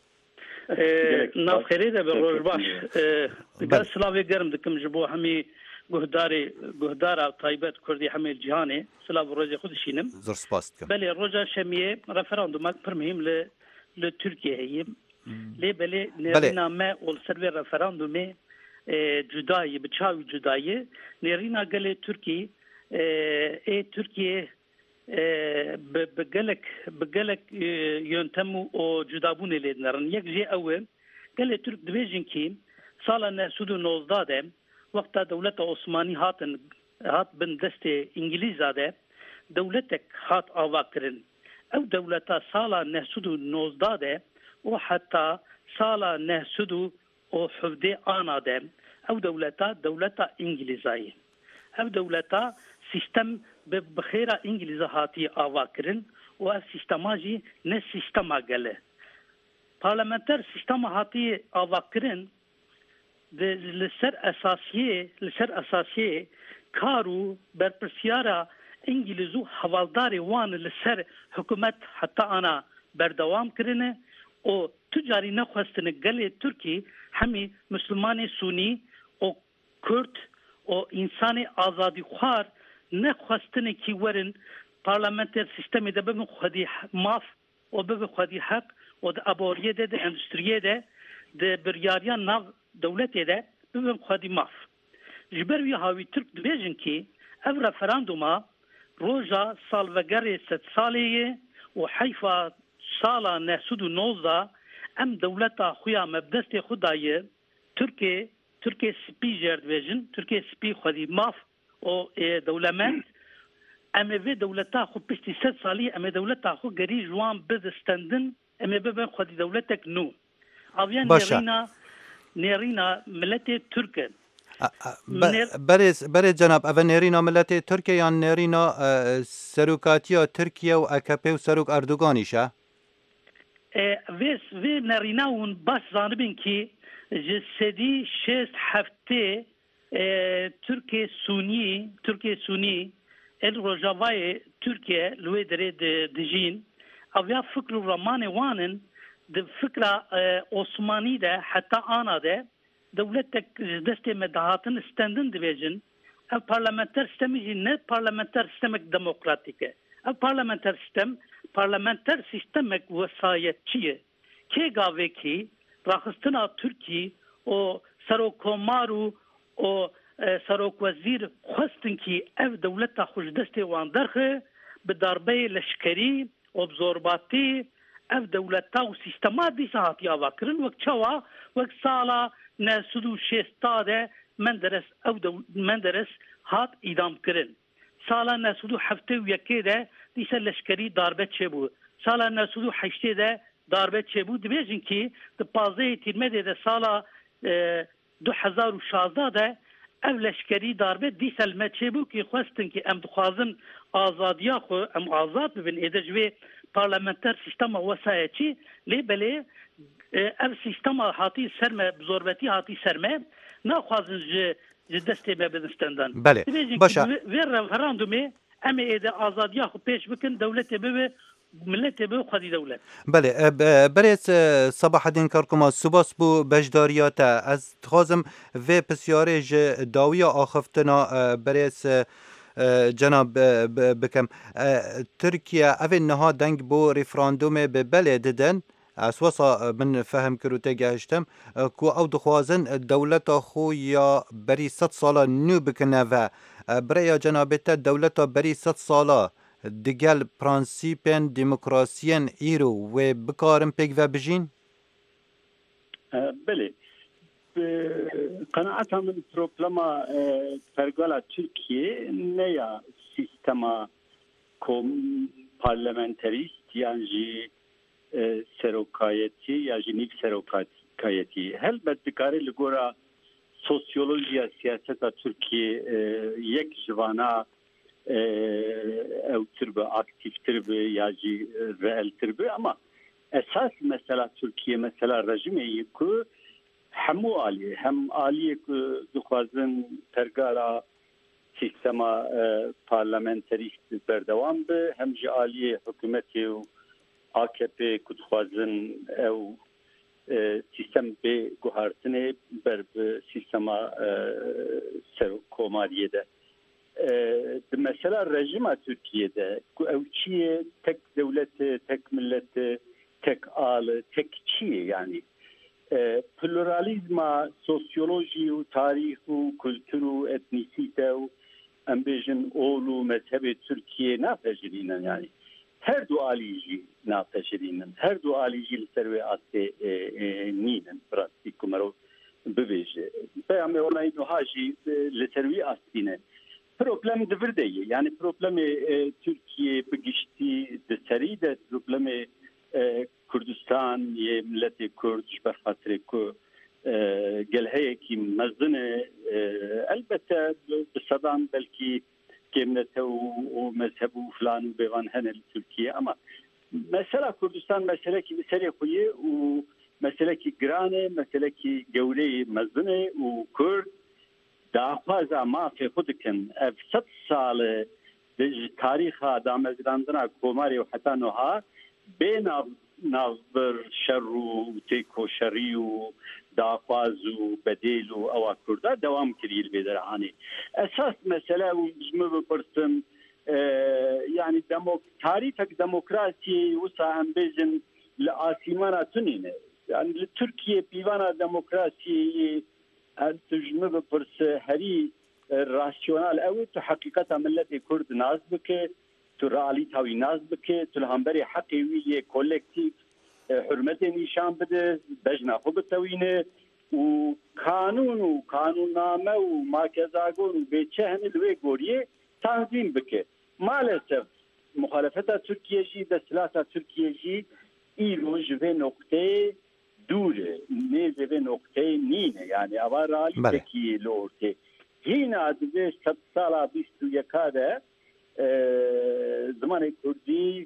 ناوخێری دەبێ ڕۆژ باش گەل سلاوی گەرم دکم ji بۆ هەمی گوهدارا تایبەت کوردی هەمێ جیهانê سلاv ڕۆژێ خۆ دشینم. زۆر سپاس دکەم. بەلێ ڕۆژە شەمیێ ڕەفەرەندومێک پڕ مهم لە تورکیە هەیە لێ بەلێ نێرîna me ol ser vê referandumê cudayî bi çavî cudayî nêrîna gelê Tirkî ê Tirkiye bi gelek yöntem û cudabûnê lê dinerin. Yek jê ew e gelê Türk dibêjin kî sala 1990 de wexta dewleta Osmanî hat bin destê İngilîza de dewletek hat avakirin. Ew dewleta sala 1990 de و حتی سال 1917 آنا ده او دولتا انگلیزایی او دولتا سیستم به بخیره انگلیزه هاتی آوا کرن و او سیستما جی نه سیستما گله پارلمانتر سیستم هاتی آواکرین لسر اساسیه کارو برپرسیارا انگلیزو حوالداری وان لسر حکومت حتی آنا بردوام کرنه و تجاری نخواستن گل ترکی همی مسلمان سونی و کرد و انسان آزادی خوار نخواستن کی ورن پارلمانتر سیستمی ده ببین خودی ماف و ببین خودی حق و ده ابوریه ده اندستریه ده بریاریان ناو دولتی ده ببین خودی ماف جبر وی هاوی ترک دبیجن کی اف رفراندوما روژا سالوگری 100 سالیه و حیفا سالا 19 ام دولتا خویا مبدست خدایه ترکی سپی جرد بیجن ترکی سپی خودی ماف و دولمند اما وی دولتا خو پشتی 100 سالی اما دولتا خو گری جوان بزستندن اما ببین خودی دولتک نو اویان نیرینا ملت ترکن برای جناب اول نرینا ملت ترکیه یا نرینا سروکاتیا ترکیه و اکپی و سروک اردوگانیشه؟ وی نرینا اون باش زانبین که جسدی 6 ترکیه سونی ال روجاوای ترکیه لوی دره دجین اویا فکر رومان وانن ده فکر عثمانی ده حتی آنا ده دولتك دست مدهاتن استندن دبیجن او پارلمانتر سیستمی جی نه پارلمانتر سیستمک دموکراتیکه او پارلمانتر سیستمک وسایتچیه که گاوه کی راخستنا ترکی و سروکومارو و سروک وزیر خواستن کی او دولت خوش دست وان درخه به ضربه لشکری و بزرباتی او دولتا و سیستمات دیسا هاتی آوا کرن وقت چوا وقت سالا نسودو شستاده مندرس هات idam kirin. Sala nesudu hafte û yekê de dîse leşkerî darbe çêbû. Sala nesudu heştê de darbe çêbû dibêjin ki di pazeyê tîrmedê de sala 2016 de ev leşkerî darbe dîse me çêbû ki xwestin ki em dixwazin azadiya xwe em azad bibin êde ji vê parlamenter sîstema wesayetçî lê belê ev sîstema hatî serme zorbetî hatî serme naxwazin ji destê me bidinstendan. Belê. Başa. Vê referandumê em ê êde azadiya xwe pêş bikin dewletê bibe milletê bibe xwedî dewlet. Belê. Berêz Sabaheddîn Karkuma spas bû bejdariya te. Ez dixwazim vê pisyarê ji dawiya axiftina berêz cenab bikim. Tirkiye evê niha deng bo referandumê bi belê didin. اسواسا من فهم کروته گشتم کو او دخوازن دولتا خو یا بری 100 سالا نو بکنه و برای جنابت دولتا بری 100 سالا دیگل پرانسیپن دموکراسیان ایرو و بکارم پیگ و بجین؟ بله قناعت من پروبلما پرگالا ترکیه نیا سیستما پارلمنتریست یعنی سروکایتی یا جنیب سروکایتی هلبت دکاره لگورا سوسیولوژیا سیاست ترکیه یک جوانا او تربه اکتیف تربه یا جی رئل تربه اما اساس مثلا ترکیه مثلا رژیمی که همو آلیه هم آلیه که دخوازن ترگارا سیستما پارلمنتریست بردوام به هم جی آلیه حکومتی و AKP kudxwazin ew sistem bê guhartinê ber bi sistema serokkomariyê de. Di mesela rejima Türkiye'de ku ew çi ye tek devletê, tek milletê, tek alı, tek çi ye yani. Pluralizma, sosyoloji û tarîx û kültür û etnisîte û em bêjin ol û mezhebê Türkiye napejirînin yani. Her du alîjî napejirînin, her du alîjî li ser wê astê nînin rastî ku merov bibêje. Peyamê onayî wiha jî li ser wî astî ne. Problem di vir de ye. Yani problemê Türkiye bigiştî di serî de problemê Kurdistan yê milletê Kurd ji ber xatirê ku gelheyekî mezin e elbette bi sedan belkî كمنته ومذهبه فلان وبيغان هنا لتركيا أما مثلا کوردستان مەسەلەکی بسەری خویە و مەسەلەکی گرانێ مەسەلەکی گەورەی مەزنێ و کورد داخوازا مافێ خۆ دکن ئەف 100 ساڵە تاریخا دامەزراندنا کۆماری و حتا نۆها بێ ناوبر شەڕ و تێکۆشەڕی و داخواز و بەدێل و ئەوە کووردا دەوام کردی لە بێدەرەهانێ ئەساس مەسەلە و ژمە بپرسم يعني تاريخك ديمقراطي وسا امبيجن لآسيمانا تنينه يعني لتركيا بيوانا ديمقراطي تجمع بپرس هري راسيونال او تو حقيقتا ملت كرد ناز بك تو رالي تاوي ناز بك تو الهمبري حقيقي كولكتيف حرمت نشان بده بجنا خب توينه وقانون وقانون نامه وما كذاقون وبيتشهن الوي غوريه تنظیم بکه مالسف مخالفت ترکیه جی دستلات ترکیه جی ایرو جوه نقطه دوره نه جوه نقطه نینه یعنی اورالی تکی لورته هینا دوه 100 سالا 21 زمان کردی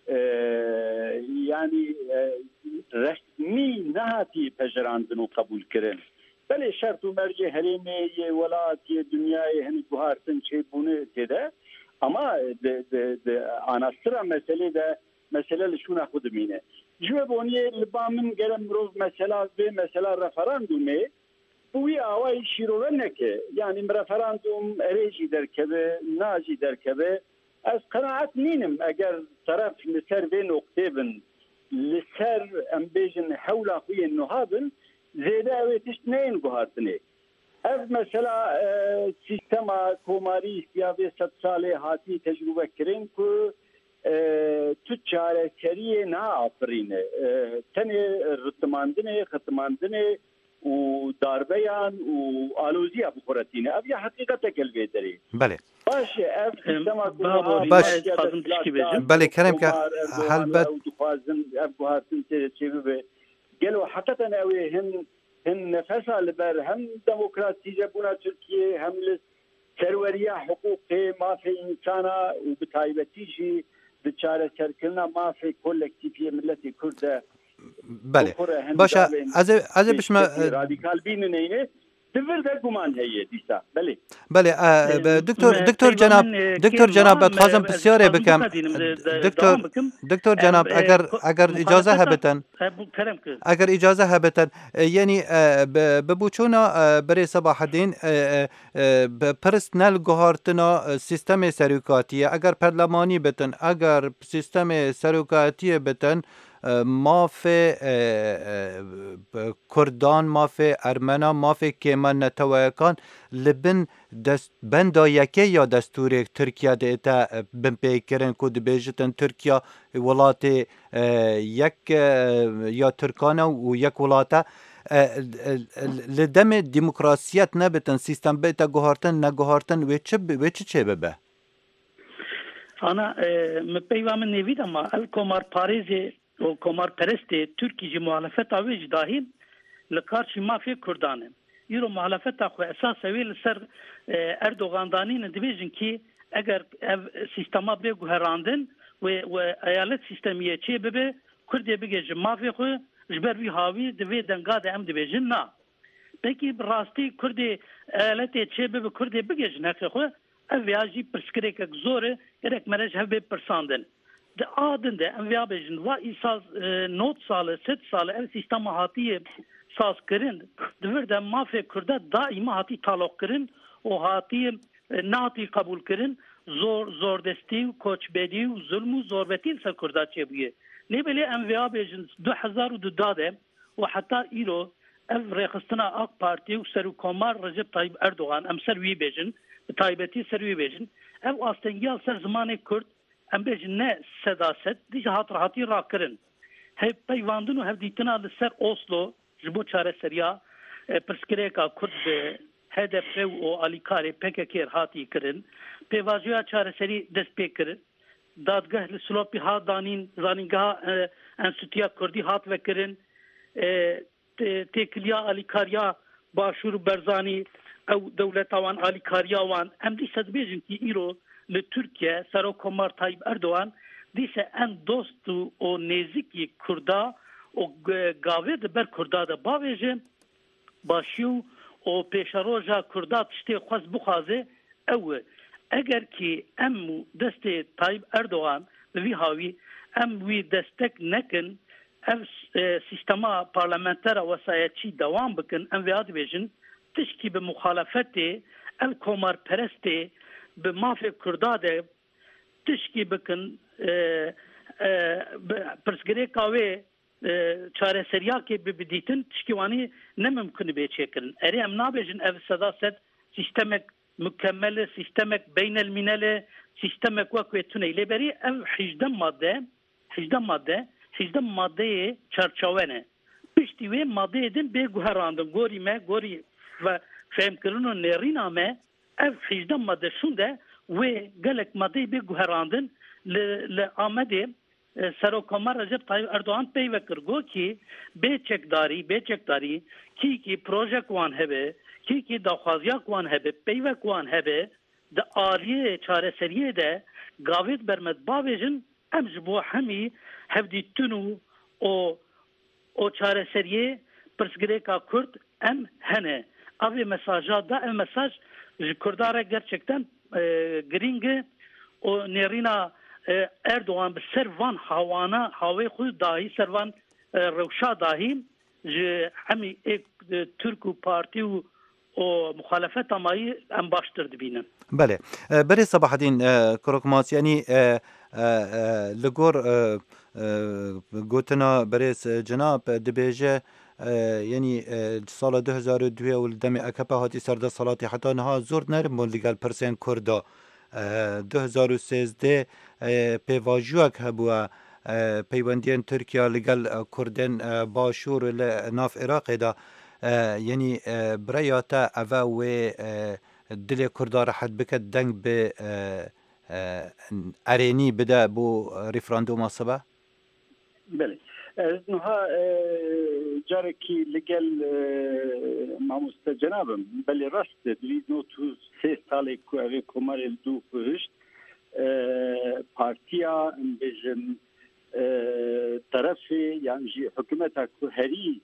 yani resmi nehati pejrandin و قبول کردن بله شرط و مرجع هرمه ولاتی دنیای هنی گوهارتن چه بونه تده اما عناصر مسئله لشون خود مینه جو بونیه لبامن گرم روز مسئله رفراندومه بوی آوای شیرو نکه یعنی رفراندوم اریجی درکبه ناجی درکبه از قناعت نینم اگر طرف لسر به نقطه بن لسر امبیجن حول خوی نهابن زیده اویتش نین گوهارتنه اف مثلا سیستم کوماری سیاوی 100 ساله هاتی تجربه کرن که تو چاره سریه نا آفرینه تنه رتماندنه ختماندنه و داربیان و آلوزی بخورتینه اف یا حقیقت قلبه داری بله باشه اف سیستم کوماری بله کرم که حلبت اف گوهارتن چه به قالوا حقيقة أوي هن نفسها لبر هم ديمقراطية بنا تركيا هم سرورية حقوقي ما في إنسانا وبتايبتيجي بتشارة سركلنا ما في كولكتيفية ملتي كردة بله باشا از بشما راديكال بين نينه تفرد گمان هي دیسا بله دکتر جناب بتخوازم بسیاره بکم دکتر جناب اگر اجازه هبتن یعنی ببوچونا بری صباح الدین پرست نل گوهارتنا سیستم سروکاتیه اگر پرلمانی بتن اگر سیستم سروکاتی بتن مافی کردان مافی ارمنا مافی کمان نتوایکان لبن بندا یکی یا دستور ترکیه دیتا بن پیکرن کود بیجتن ترکیه ولات یک یا ترکانه و یک ولاته لدم ديمقراطيات نبتن سيستم بيتا جوهرتن نجوهرتن ويتش ببه أنا مبيوا من نبيد أما الكومار باريزي وكومار برستي تركي جي مخالفة ويج داهين لكارشي ما في كردانه يرو مخالفة أخو أساس ويل سر أردوغان دانين دبيجن كي أجر سيستما بيجوهراندن وآيالات سيستمية شيء ببه كردي بيجي ما في خو جبر بي هاوي دوي دنگاد ام دبيجن نا بكي براستي كردي آيالات شيء ببه كردي بيجي ناخي خو أفياجي برسكريك زوره إرك مرج هبه برساندن ده آدن ده أنبياء بيجن وإيساز نوت سالة 6 سالة السيستم هاتيه ساز كرن دور ده ما في كرده دائما هاتي تعلق كرن وهاتي ناتي قبول كرن زور دستي وكوش بدي وظلم وزوربتي سر كرده چه بيه لبلي أنبياء بيجن 2002 ده وحتى إيرو اف ريخستنا اق بارتي وسرو كومار رجب طيب اردوغان ام سروي بيجن طيبتي سروي بيجن اف استنجال سر زمان كرد ام بيجن نه سداست دي هاتي راكرن هي بيواندن هف ديتنا لسر اوسلو جبو چاره سريا پرسكريكا كرد هدف او اليكاري پككير هاتي كرن بيواجيا چاره سري دست پكر دادگاه لسلوپي ها دانين زانينگاه انستيا كردي هات وكرن تکلیا آلیکاریا باشور برزانی او دولت وان آلیکاریا وان ام دی صد بیجن کی ایرو لترکیه سرو کمار طایب اردوان دیسه ان دوست و نزیکی کردا و گاوه دبر کردا ده باویجه باشیو و پیشروجا کردا تشتی خواست بخوازه او اگر که ام دست طایب اردوغان وی هاوی ام وی دستک نکن ام سیستما پارلمانتر وسایتی دوام بکن ام ویاد بیجن تشکی به مخالفت ام کمر پرسته به مافی کرداده تشکی بکن پرسگری کاوه چاره سریا که بدیتن تشکیوانی نممکن بیچکن اری ام نابیجن ام صداست سیستمک مكمله سيستمك بين المنال سيستمك وكويتوني لبري ام حجدم ماده چرچاونه پشتی وی ماده دن به گوهراندم گوری ما گوری و فهم کرنو نرینا ما اف حجدم ماده شونده و گلک ماده به گوهراندن لآمده سروکمر رجب طیب اردوغان پیوکر گو کی بیچک داری کی پروژه کوان هبه کی داخوازیا کوان هبه پیوه کوان هبه د آریه چاره سریه ده گاوید برمد باویجن ام جبو همی هفدی تنو او چاره سریه پرسگره کا کرد ام هنه اوی مساجات ده ام مساج کرداره gerçekten گرینگه و نیرینا اردوغان به سروان هاوی خود داهی سروان روشا داهی همی ایک ترک و پارتی و مخالفت مایی ام باشتر دبینن. بله برای صباح الدین کروکماس یعنی لگور گوتنا برای جناب دبیجه یعنی سال 2002 و دم اکپا هاتی سرده صلاتی حتی نها زور نرمون لگل پرسین کردا 2013 پیواجوک هبوا پیوندین ترکیه لگل کردن باشور ناف عراق دا یعنی برایاتا اوه و دل کردار حد بکد دنگ به ارینی بده بو ریفراندوم صبا؟ بله نها جارکی لگل ماموست جنابم بله راست دوید نو تو 3 ساله که اوه کمار دو پشت پارتیا بجم طرفی یعنی حکومت که هری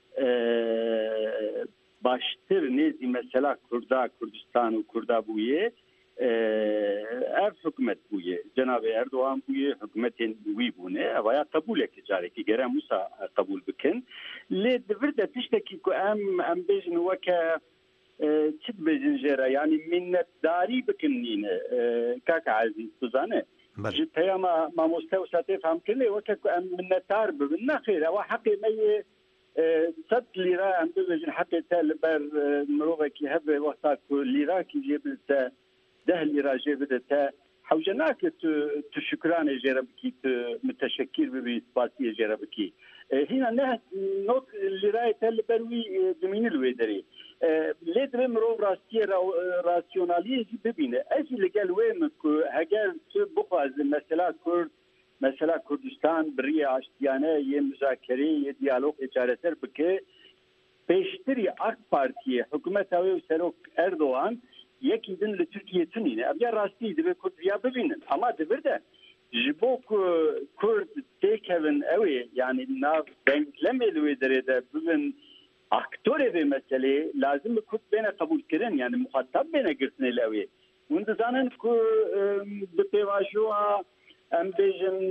باشتر نزی مثلا کردستان و کردا بویه اف حکومت بویه جناب اردوغان بویه حکومت وی بونه و یا قبوله که جاره که گره موسا قبول بکن لی دورده تشتکی که ام بیجن وکا چید بیجن جره یعنی منت داری بکنین کاک عزیز سوزانه جتایا ما مستوى ساتي فهم كله وكا من التار بنا خير او حقي مي صد ليرا عم بيجن حقي تال بر مروغه كي هب وقتك ليرا كي جبت 10 ليرا جبت حوجناك تشكران جربكي متشكر بباسي جربكي هنا نه نوت ليرا تال بروي دمين الويدري لدر مرو راستي راسيوناليز ببينه اجي لقال وين هاجر بخواز مثلا كردستان بري اشتيانه يه مذاكره يه ديالوج اجارتر بك بيشتري اك بارتي حكومت او سروك اردوغان يكي دن لتركيا تنينه ابيا راستي دبي كرديا ببينه اما دبرده جبوك كرد تيكلن اوي يعني ناف بنك لما الويدري ده ببن اكتوره به مسئله لازم كود بين قبول كرن يعني مخاطب بين قرسن الاوي وانت زانن كو بتواجوا ام بيجن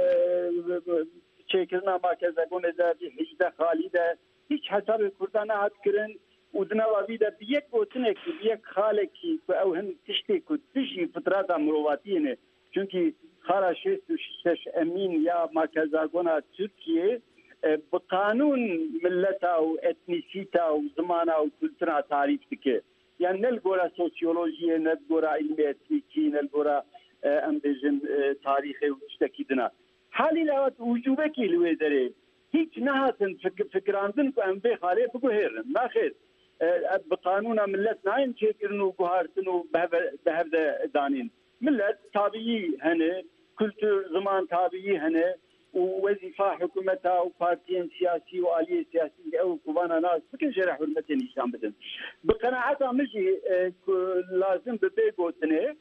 چيكرنا مركز اگون ده هجده خالده هیچ حساب کردانه هات کرن ودنا وابيده بيك وتنك بيك خالكي او هم تشتي كو تشي فترات مرواتينه چونكي خارا 6 امين يا مركز اگون تركيا بقانون ملتا و اتنيسيتا و زمانا و كلترا تعريف تكي يعني نلقورا سوسيولوجيا نلقورا علمي اتنيكي نلقورا امبيجن تاريخي وشتكي دنا حالي لاوات وجوبكي لويدري هيك نهاتن فكراندن كو امبي خالي بقو هيرن ما خير بقانونا ملتنا هين شكرنو قهارتنو بهبدا دانين ملت طبيعي هنا كلتور زمان طبيعي هنا ووظيفة حكومتها وبارتيين سياسي وآلية سياسية أو كوانا ناس بكل جرح حرمتين هشام بدن بقناعتها مجي لازم ببيقوتنه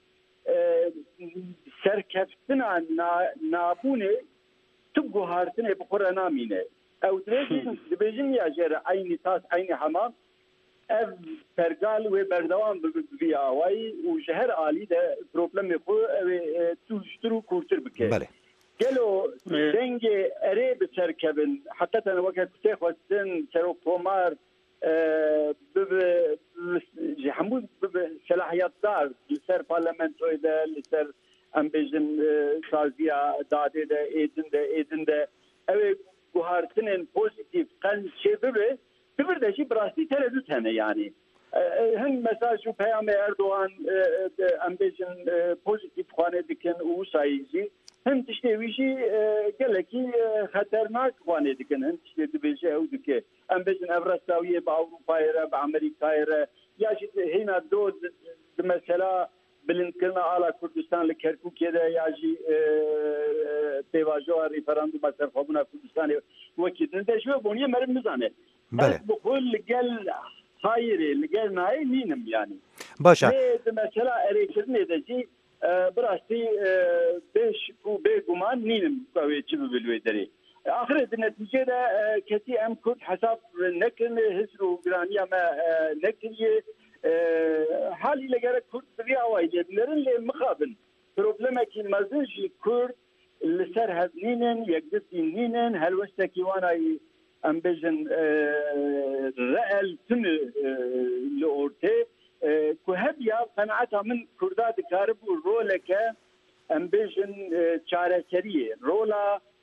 سەرکەفتنا نابوونێ تو گوهارتنێ بخۆرە نامینێ ئەو دبێژن یاژێرە عینی تاس عینی هەمان ev pergal wê berdewam bi awayî û ji her alî de problemê xwe ew tûştir û kûrtir bike. Gelo dengê erê bi serkevin heta te weke kutê xwestin serokkomar bibe ji hemû bibe selahiyetdar li ser parlamentoyê de li ser em bêjin saziya dadê de êdin de ew ê guhartinên pozîtîv qen çê bibe bir de jî birastî tereddüt hene yani. Hin mesaj û peyamê Erdogan em bêjin pozîtîv xwanê dikin û wî jî hin tiştê wî jî gelekî xeternak xwanê dikin hin tiştê dibêje ew dike em bêjin ev restawiyê bi Ewropayê re bi Amerîkayê re ya jî hêna do di mesela bilinkirina ala Kurdistan li Kerkûkê de ya jî pêvajoya referanduma serxwebûna Kurdistanê wekî din de ji we boniye merim nizane. بقول لقال خيري لقال ناي مينم يعني باشا مثلا اريكرني دجي براستي بيش كو بيغمان نينم قوي تشبه بالويدري اخر النتيجه ده كتي ام كنت حساب نكن هزرو جرانيا ما نكري حالي لقال كنت بيا وايد لرن مخابن بروبلمك المزنجي كرد اللي سر هذنين يقدس نينن هل وشتكي وانا ام بيجن رأل تن لورتي كهبيا قناعتها من كردات كارب رولك ام بيجن شارسريه رولا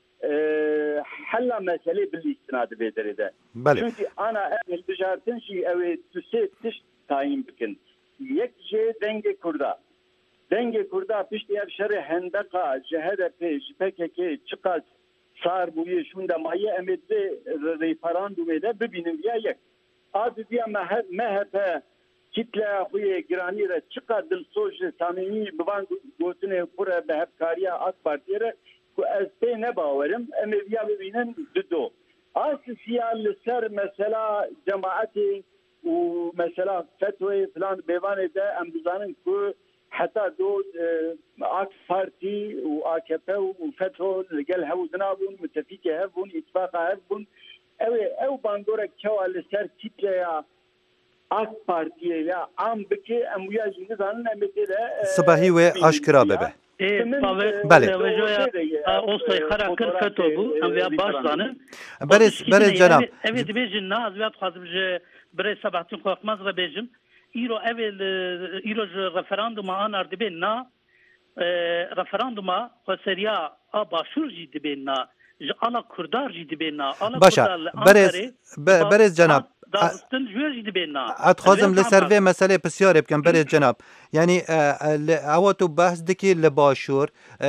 حل مسألة بالاستناد بيدري ده شوفي انا اهل بجارتن شي او تسيت تش تايم بكن يكجي دنگ كردا پشت اف شر هندقه جهد پیش پککی چقدر صار بویه شونده مایه امده ریفراندومه ده ببینیم یا یک آز دیا مهبه کتله خوی گرانی را چقدر دلسوش سامینی ببان گوتنه پره به هفکاریا آز پارتیه را که از پی نباورم امی بیا ببینن دو آز سیال لسر مثلا جماعتی و مثلا فتوی فلان بیوانه ده ام بزانن که حتى دو اك بارتي واكب وفتحوا قال هوزنا بون متفقه هبون اتفاق هبون او باندورك كوا لسر تيتيا اك بارتي يا ام بكي ام وياجي نزان متده صباحي واشكرا بابا بله اوصي خراكر فتوبو ام يا باشلانه برز جناب ابي دبيجن ناز يا خاطر بري 17 خو مزره بيجم ایرو اول ایرو رفراندوم آن اردبین نا رفراندوم خسریا آباشور جدبین نا آلا کردار جدبین نا باشا برز جناب اتخوازم لسروی مسئله بسیار بکن برز جناب یعنی اواتو بحث دکی لباشور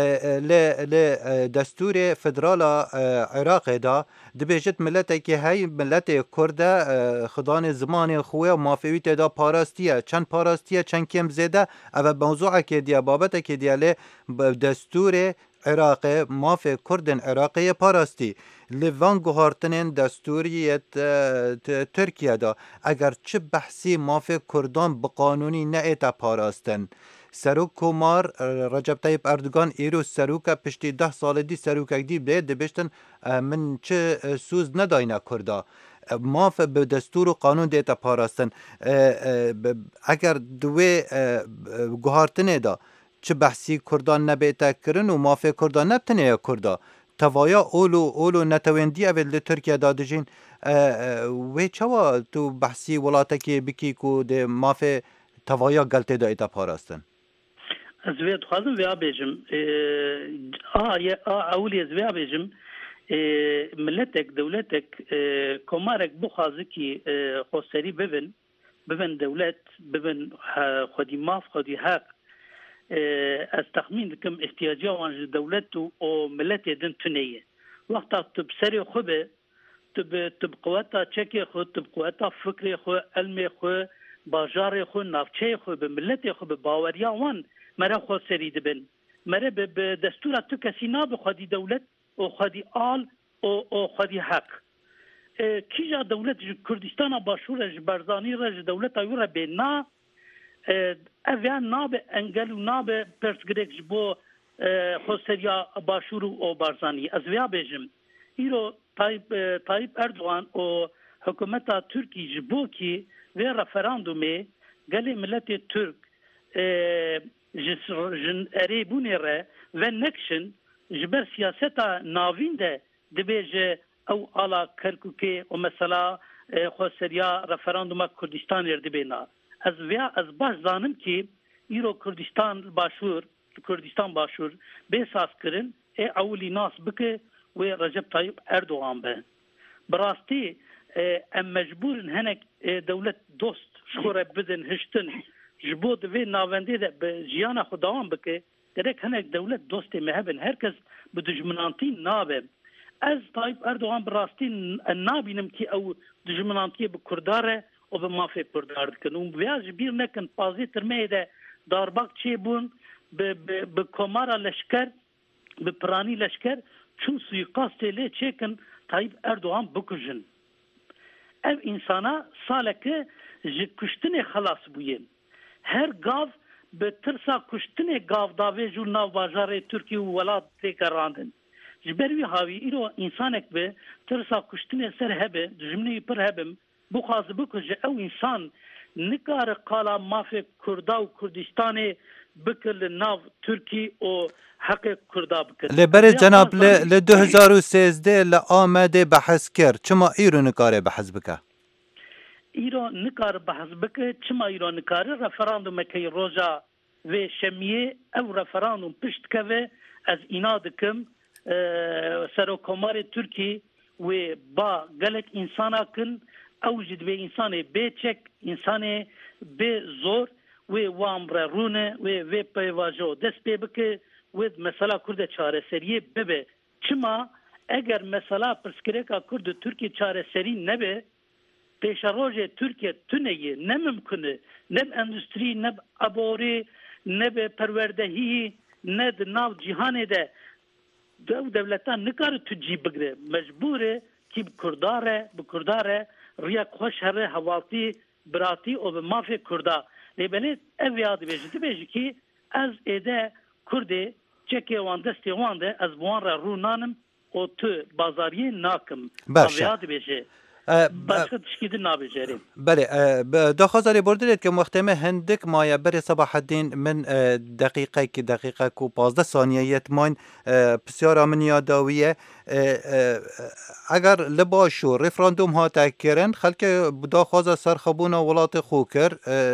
لدستور فدرال عراق دا دبیجت ملت که های ملت کرد خدان زمان خواه و مافیویت دا پاراستیه چند پاراستیه چند کم زیده او موضوع که دیا بابت که دیا دستور عراق مافی کردن عراقی پاراستی لیوان گوهارتنین دستوریت ترکیه دا اگر چه بحثی مافی کردان بقانونی نئیتا پاراستن سروک کمار رجب طیب اردوگان ایرو سروک پشتی 10 سال دی سروک دی بید دبشتن من چه سوز نداینا کردا ماف به دستور و قانون دیتا پاراستن اگر دوی گوهارتنه دا چه بحثی کردان نبیتا کرن و مافی کردان نبتنه کردا توایا اولو نتویندی اول ترکیه دادجین و چوا تو بحثی ولاته بکی کو ده مافی توایا گلته دا ایتا پاراستن زوید خوازم ویا بیجم اولی زویا بیجم ملتك دولتك كومارك بخازي كي خوسري ببن دولت ببن خدي ماف خدي حق استخمين كم احتياجات عن دولته او ملت دن تنيه وقتا تبصري خبه تب قوتا تشكي خو تب قوتا فكري خو علمي خو باجاري خو نافچه خو بملت خو باوريا وان مرا خوسري دبن مرا بدستور تكسينا بخدي دولت او خدي آل او خدي حق کیجا دولت کردستان باشور برزانی رج دولت ایورا بنا اویا ناب انگل و ناب پرسگرک جبو خوستریا باشور و بارزانی از ویا بیجم ایرو طایب اردوغان و حکومت ترکی جبو کی و رفراندومی گلی ملت ترک جن اریبونی ره و نکشن جبر سیاست ناوین ده دبیجه او آلا کرکوکی و مثلا خوستریا رفراندوم کردستان اردبینا از باش زانم که ایرو کردستان باشور بساز کرن اولی ناس بکه و رجب طایب اردوغان به براستی ام مجبورن هنک دولت دوست شخوره بدن هشتن جبو دوی ناونده ده به جیان خودوان بکه درک هنک دولت دوست مهبن هرکس به دجمنانتی نابه از طایب اردوغان براستی نابینم که او دجمنانتی به کرداره و به مافی کردار دکن و بیاج بیر نکن پازی ترمه ده دارباک چی بون به کمارا لشکر به پرانی لشکر چون سویقاست لی چیکن طایب اردوغان بکجن ev insana saleke ji kuştinê xelas bûye. Her gav bi tirsa kuştinê gavdavê jû nav bajarê Tirkiye û welat têke randin. Ji ber wî havî îro însanek bi tirsa kuştinê ser hebe, dijminê pir hebim, bixwaze bikuje ew însan nikare qala mafê Kurda û Kurdistanê bikir li nav Tirkiye û حق کردا بکن. لبر جناب ل 2013 ل آمده بحث کرد چما ایرو نکاره بحث بکه؟ ایرو نکاره بحث بکه چما ایرو نکاره رفراندوم که روزا و شمیه او رفراندوم پشت که از اینا دکم سروکمار ترکی و با گلک انسانا کن او جد به انسان به چک انسان به زور و وامر رونه و پیواجو دست به بکه ود mesela Kurd çareseriye bebe çima eğer mesela prskreka Kurd Türkiye çareseri nebe peşaroje Türkiye tüneyi ne mümkün ne endüstri ne abori ne be perverdehi ne de nav cihanede devletten ne kadar tücci bigre mecbure ki Kurdare riya khoşhere havati brati o be mafi Kurda lebene ev yadı beji ki az ede Kurdi çeke wan destê wan de ez wan re rû nanim û tu bazariyê nakim. Baş. başka tişkî din nabêjerim. بله داخوازاری بردید که محتمه هندک مایه بری صباح الدین من دقیقه کو 15 ثانیه ماین بسیار من یاداویه اگر لباشو رفراندوم ها تکرن خلک داخواز سرخبون ولات خوکر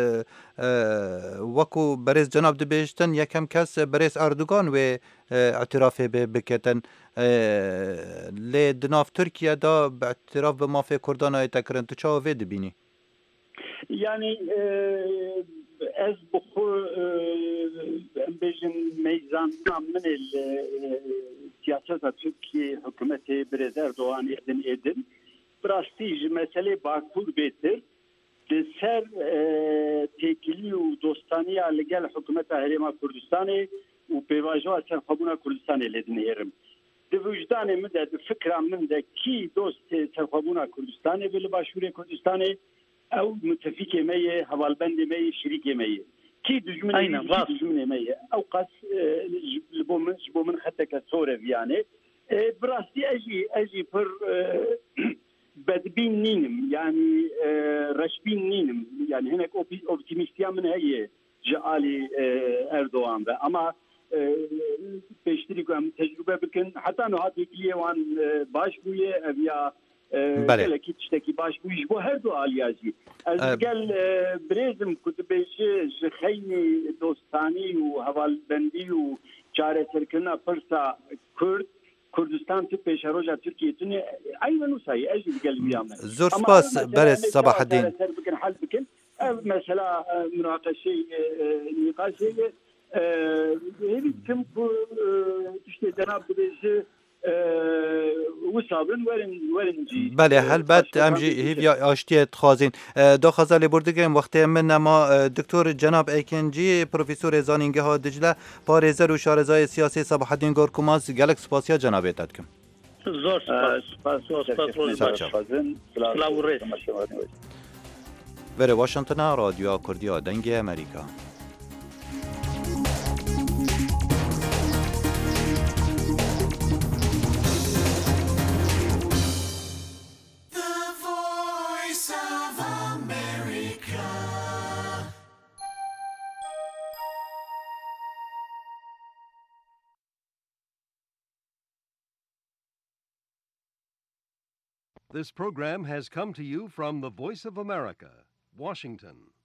وکو بریز جناب دبیشتن یکم کس بریز اردوگان و اعتراف بکتن لی دناف ترکیه دا به اعتراف به مافی کردان های تکرن تو چاوه دبینی؟ یعنی از بخور بیشن میزان من سیاست ترکیه حکومت بریز اردوغان edin براستی مسئله باکور بیتر سر تکیلی و دوستانی لگل حکومت هرما کردستانی و پیواجو سرخبون کردستانی لیدن ایرم ده وجدان من ده فکرم من ده کی دوست سرخبون کردستانی بل باشور کردستانی او متفق میه حوالبند میه شریک میه کی دجمن میه او قص لبو من خطه کسوره یعنی براستی اجی پر بدبین نینم یعنی رشبین نینم یعنی هنک اپتیمیستیا من هیه جعالی اردوغان به اما پیشتری کنم تجربه بکن حتی نهات یکیه وان باش بویه یا گلکی تشتکی باش بویش بو هر دو آلیازی از گل بریزم کتبیشه خیلی دوستانی و حوالبندی و چاره سرکرنا پرسا کرد کردستان تو پیشروجا ترکیه تونه اینا نوسای اجی قلبی ام زور سپاس برس صباح الدین بكن حل بكن مثلا مناقشه نقاشه هذه كم تشتي جناب بيجي وصابن ورنجي بله البته امجی هیویا آشتیت خوازین دو خزالی بردگیم وقتی من ما دکتر جناب ایکنجی پروفسور زانینگه ها دجله پارێزەر و شارەزای سیاسی صباح الدین گۆرکوماز gelek سپاسیا جنابێتت کم زۆر سپاس وره واشنطن رادیو کردیا دنگ امریکا. This program has come to you from the Voice of America, Washington.